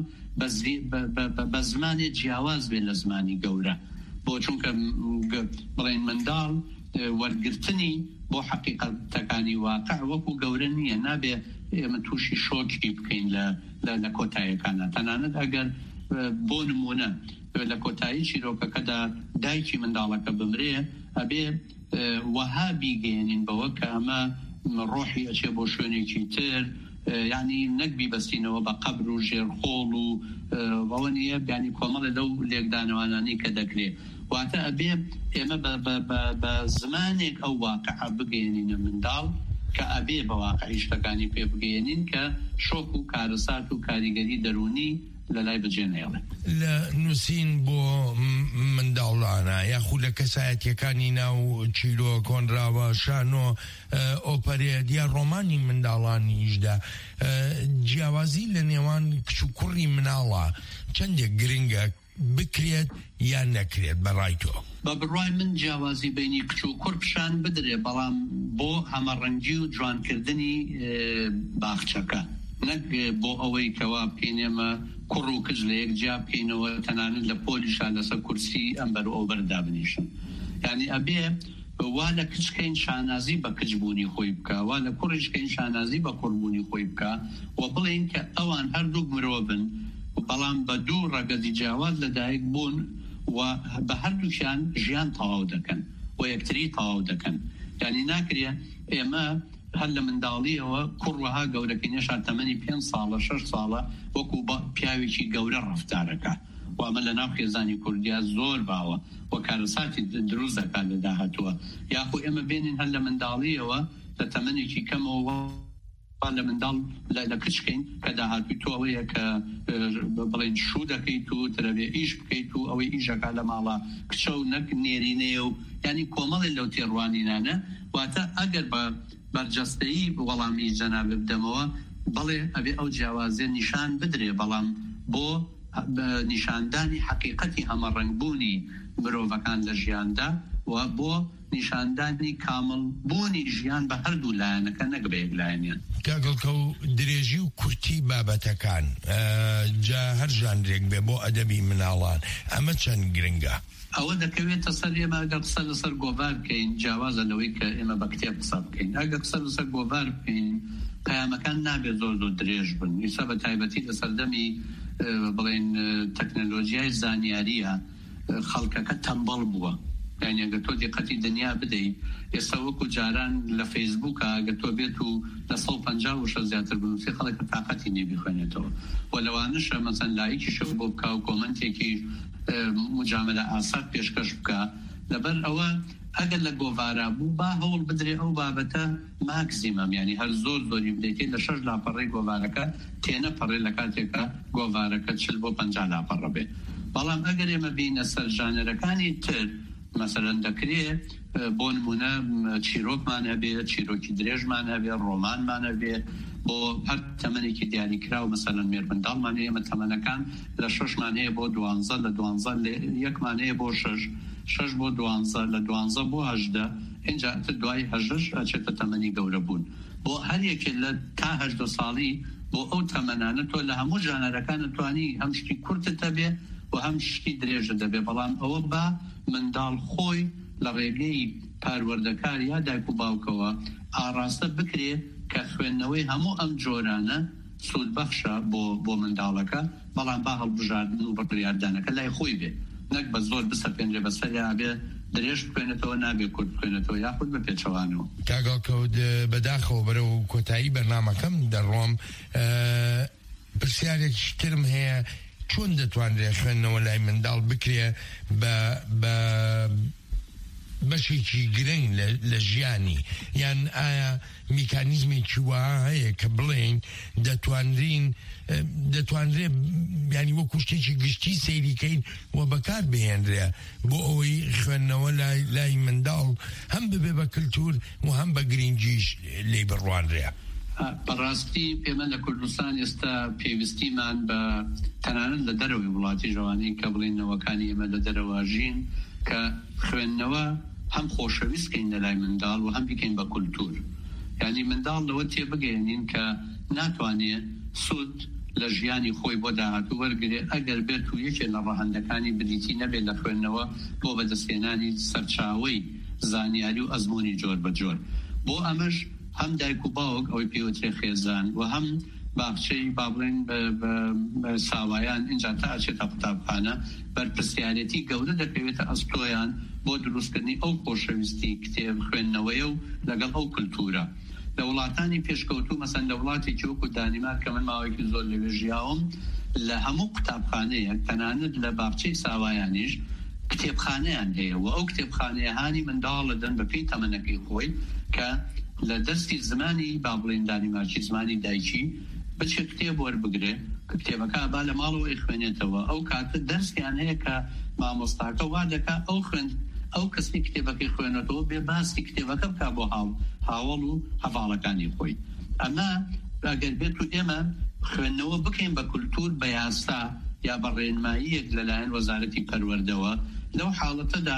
بە زمانێ جیاواز بێ لە زمانی گەورە بۆ چونکە بڵێن منداڵ وەرگرتنی بۆ حقیقەتەکانی واقع وەکو گەورە نییە نابێ ئێمە تووشی شۆکی بکەین لە کۆتاییەکانە تەنانەت ئەگەر بۆ نمونە لە کۆتایی چیرۆکەکەدا دایکی منداڵەکە بمرێ ئەبێ وەها بیگەێنین بەوە کە ئەمە ڕۆحی ئەچێ بۆ شوێنێکی تر یعنی نەکبی بەستینەوە بە قەبر و ژێرخۆڵ و ئەوە نیە ینی کۆمەڵە لەو لێکدانەوانانی کە دەکرێ واتە ئەبێ ئێمە بە زمانێک ئەو واقعە بگەێنینە منداڵ کە ئەبێ بە واقعی شتەکانی پێ بگەێنین کە شۆک و کارەسات و کاریگەری دەرونی لە لای بجێنێڵێ لە نووسین بۆ منداڵانە یاخود لە کەسایەتیەکانی ناو چیرۆ کۆنراوە شانۆ ئۆپەرێت یا ڕۆمانی منداڵانیشدا جیاوازی لە نێوان کچ و کوڕی مناڵە چەندێک گرنگە بکرێت یان نەکرێت بەڕای تۆ؟ بە بڕای من جیاوازی بینی کچ و کوڕ پیشان بدرێ بەڵام بۆ هەمەڕەنگی و جوانکردنی باخچەکە نەک بۆ ئەوەی کەوا بکەینێمە کوڕ و کچ لە یەک جیا بکەینەوە تەنانەت لە پۆلیشان لەسەر کورسی ئەمبەر و ئەوبەردا بنیشن یعنی ئەبێ وا لە کچکەین شانازی بە کچبوونی خۆی بکە وا لە کوڕیشکەین شانازی بە کوڕبوونی خۆی بکە و بڵێن کە ئەوان هەردووک مرۆڤن بەڵام بە دوو ڕەگەزی جیاواز لەدایک بوون و بە هەردووکیان ژیان تەواو دەکەن و یەکتری تەواو دەکەن یعنی ناکرێ ئێمە هەر لە منداڵیەوە کوڕوەها گەورەکەینێشان تەمەنی پێنج ساڵە شەش ساڵە وەکو پیاوێکی گەورە ڕەفتارەکە و ئەمە لە ناو خێزانی کوردیا زۆر باوە و کارەساتی دروست دەکات لە داهاتووە یاخو ئێمە بێنین هەر لە منداڵیەوە لە تەمەنێکی کەمەوە لە منداڵ لە کچکەین کە داهاتوی تۆ ئەوەیە کە بڵێن شوو دەکەیت و ترەبێ ئیش بکەیت و ئەوەی ئیشەکە لە ماڵە کچە و نەک نێرینەیە و ینی کۆمەڵی لەو تێڕوانینانە واتە ئەگەر بە بەرجەستەیی وەڵامی جەنابێ بدەمەوە بەڵێ ئەبێ ئەو جیاوازیە نیشان بدرێ بەڵام بۆ نیشاندانی حقیقەتی هەمەڕەنگبوونی مرۆڤەکان لە ژیاندا و بۆ نیشاندانی کامل بوونی ژیان بە هەردوو لایەنەکە نەک بە یەکلایەنیان. کاگڵکە و درێژی و کورتی بابەتەکان جا هەر ژانرێک بێ بۆ ئەدەبی مناڵان ئەمە چەند گرنگە؟ ئەوە دەکەوێتە سەر ئێمە ئەگەر قسە لەسەر گۆڤار بکەین جیاوازە لەوەی کە ئێمە بە کتێب قسە بکەین ئەگەر قسە لەسەر گۆڤار بکەین پەیامەکان نابێت زۆر زۆر درێژ بن ئیسا بە تایبەتی لە سەردەمی بڵێن تەکنەلۆژیای زانیاریە خەڵکەکە تەمبەڵ بووە یعنی ئەگەر تۆ دیقەتی دنیا بدەیت ئێستا وەکو جاران لە فەیسبووکە ئەگەر تۆ بێت و لە سەد و پەنجا وشە زیاتر بنووسی خەڵکە تاقەتی نێ بیخوێنێتەوە و لەوانەشە مەسەن لایکیشە بۆ بکە و کۆمەنتێکی مجاملە ئاسات پێشکەش بکە لەبەر ئەوە ئەگەر لە گۆڤارە بوو با هەوڵ بدرێ ئەو بابەتە ماکسیمەم ینی هەر زۆر زۆری بدەیتێت لە شەش لاپەڕەی گۆڤارەکە تێنە پەڕێ لە کاتێکە گۆڤارەکە چل بۆ پەنجا لاپەڕە بێ بەڵام ئەگەر ئێمە بینە سەر ژانەرەکانی تر مثلا دەکرێت بۆ نمونە چیرۆکمان هەبێ چیرۆکی درێژمان هەبێ ڕۆمانمان هەبێ بۆ هەر تەمەنێکی دیاریکرا و مثلا مێربنداڵمان هەیە تەمەنەکان لە شەشمان هەیە بۆ دوانزە لە دوانزە یەکمان هەیە بۆ شەش شەش بۆ دوانزە لە دوانزە بۆ هەژدە اینجا دوای هەژدەش ئەچێتە تەمەنی گەورە بوون بۆ هەر یەکێک لە تا هەژدە ساڵی بۆ ئەو تەمەنانە تۆ لە هەموو ژانەرەکانت توانی هەم شتی کورتت هەبێ و هەم شتی درێژت دەبێ بەڵام ئەوە بە منداڵ خۆی لە ڕێگەی پاروەردەکار یا دایک و باوکەوە ئاراستە بکرێ کە خوێندنەوەی هەموو ئەم جۆرانە سوودبەخشە بۆ بۆ منداڵەکە بەڵام با هەڵبژاردن و بڕیاردانەکە لای خۆی بێ نەک بە زۆر بسەپێنرێ بەسەریا بێ درێژ بخوێنێتەوە نابێ کورت بخوێنێتەوە یاخود بە پێچەوانەوە. کاگاڵکەوت بەداخەوە بەرەو کۆتایی بەرنامەکەم دەڕۆم پرسیارێکی ترم هەیە چۆن دەتوانرێت خوێندنەوە لای منداڵ بکرێ بە بەشێکی گرنگ لە ژیانی یان ئایا میکانیزمێکی وا هەیە کە بڵێن دەتوانرین دەتوانرێت ینی وەکو شتێکی گشتی سەیریکەین و بەکار بهێنرێ بۆ ئەوەی خوێندنەوە لای منداڵ هەم ببێ بە کللتور و هەم بە گرنگیش لێ بڕوانرێ. بەڕاستی ئێمە لە کوردستان ئێستا پێویستیمان بە تەنانەت لە دەرەوەی وڵاتی ژەوانی کە بڵێنەوەکانی ئێمە لە دەرەوە ژین کە خوێندنەوە هەم خۆشەویستکەین لە لای منداڵ و هەم بکەین بە کولتور یعنی منداڵ لەوە تێبگەێنین کە ناتوانێت سوود لە ژیانی خۆی بۆ داهاتوو وەرگێ ئەگەر بێت و یەکێ لە ڕەهەندەکانی بریتی نەبێت لە خوێندنەوە بۆ بەدەستێنانی سەرچاوەی زانیاری و ئەزمموی جۆر بە جۆر بۆ ئەمەش هەم دایک و باوک ئەوەی پێوترێ خێزان و هەم باخچەی با بڵێن بە ساوایان اینجا تا ئەچێتە قوتابخانە بەرپرسیارەتی گەورە دەکەوێتە ئەستۆیان بۆ دروستکردنی ئەو خۆشەویستی کتێب خوێندنەوەیە و لەگەڵ ئەو کولتورە لە وڵاتانی پێشکەوتوو مەسەن لە وڵاتێکی وەکو دانیمارک کە من ماوەیەکی زۆر لەوێ ژیاوم لە هەموو قوتابخانەیەک تەنانەت لە باخچەی ساوایانیش کتێبخانەیان هەیە و ئەو کتێبخانەیە هانی منداڵ دەن بەپێی تەمەنەکەی خۆی کە لە دەستی زمانی با بڵێن دانیمارکی زمانی دایکی بچێ کتێب وەربگرێ کە کتێبەکە با لە ماڵەوەی خوێنێتەوە ئەو کاتە دەرسیان هەیە کە مامۆستاکە وا دەکا ئەو خوێند ئەو کەسی کتێبەکەی خوێنێتەوە بێ باسی کتێبەکە بکا بۆ هاو هاوڵ و هەواڵەکانی خۆی ئەمە ئەگەر بێت و ئێمە خوێندنەوە بکەین بە کولتور بە یاستا یا بە ڕێنماییەک لەلایەن وەزارەتی پەروەردەوە لەو حاڵەتەدا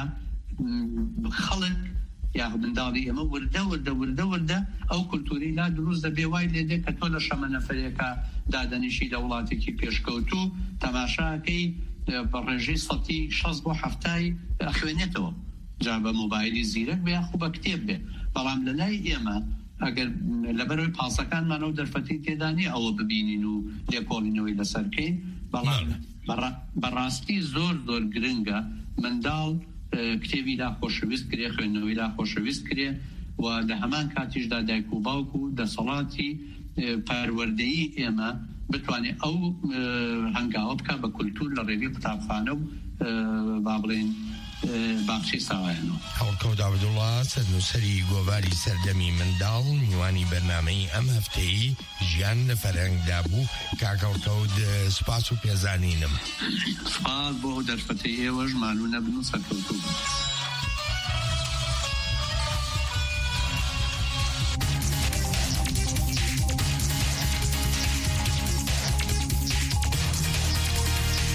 خەڵک یا منداڵی ئێمە وردە وردە وردە وردە ئەو کولتوری لا دروست دەبێ وای لێدێ کە تۆ لە شەمە نەفەرێکە دادەنیشی لە وڵاتێکی پێشکەوتوو تەماشاکەی بە ڕێژەی سەتی شەست بۆ هەفتای خوێنێتەوە جا بە مۆبایلی زیرەک بێ خو بە کتێب بێ بەڵام لە لای ئێمە ئەگەر لەبەرەوەی پاسەکانمانەوە دەرفەتی تێدانی ئەوە ببینین و لێکۆڵینەوەی لەسەرکەین بەڵام بەڕاستی زۆر زۆر گرنگە منداڵ کتێبی لا خۆشەویست کرێ خوێندنەوەی لا خۆشەویست کرێ و لە هەمان کاتیشدا دایک و باوک و دەسەڵاتی پەروەردەیی ئێمە بتوانێت ئەو هەنگاوە بکە بە کولتور لە ڕێگەی قوتابخانە و با بڵێن باخچەی ساوایانەوە. هەڵکەوت عەبدوڵڵا سەرنووسەری گۆڤاری سەردەمی منداڵ میوانی بەرنامەی ئەم هەفتەیی ژیان لە فەرهەنگدا بوو. کاکەڵکەوت سوپاس و پێزانینم. سوپاس بۆ دەرفەتەی ئێوەش مالوو نەبن و سەرکەوتوو بن.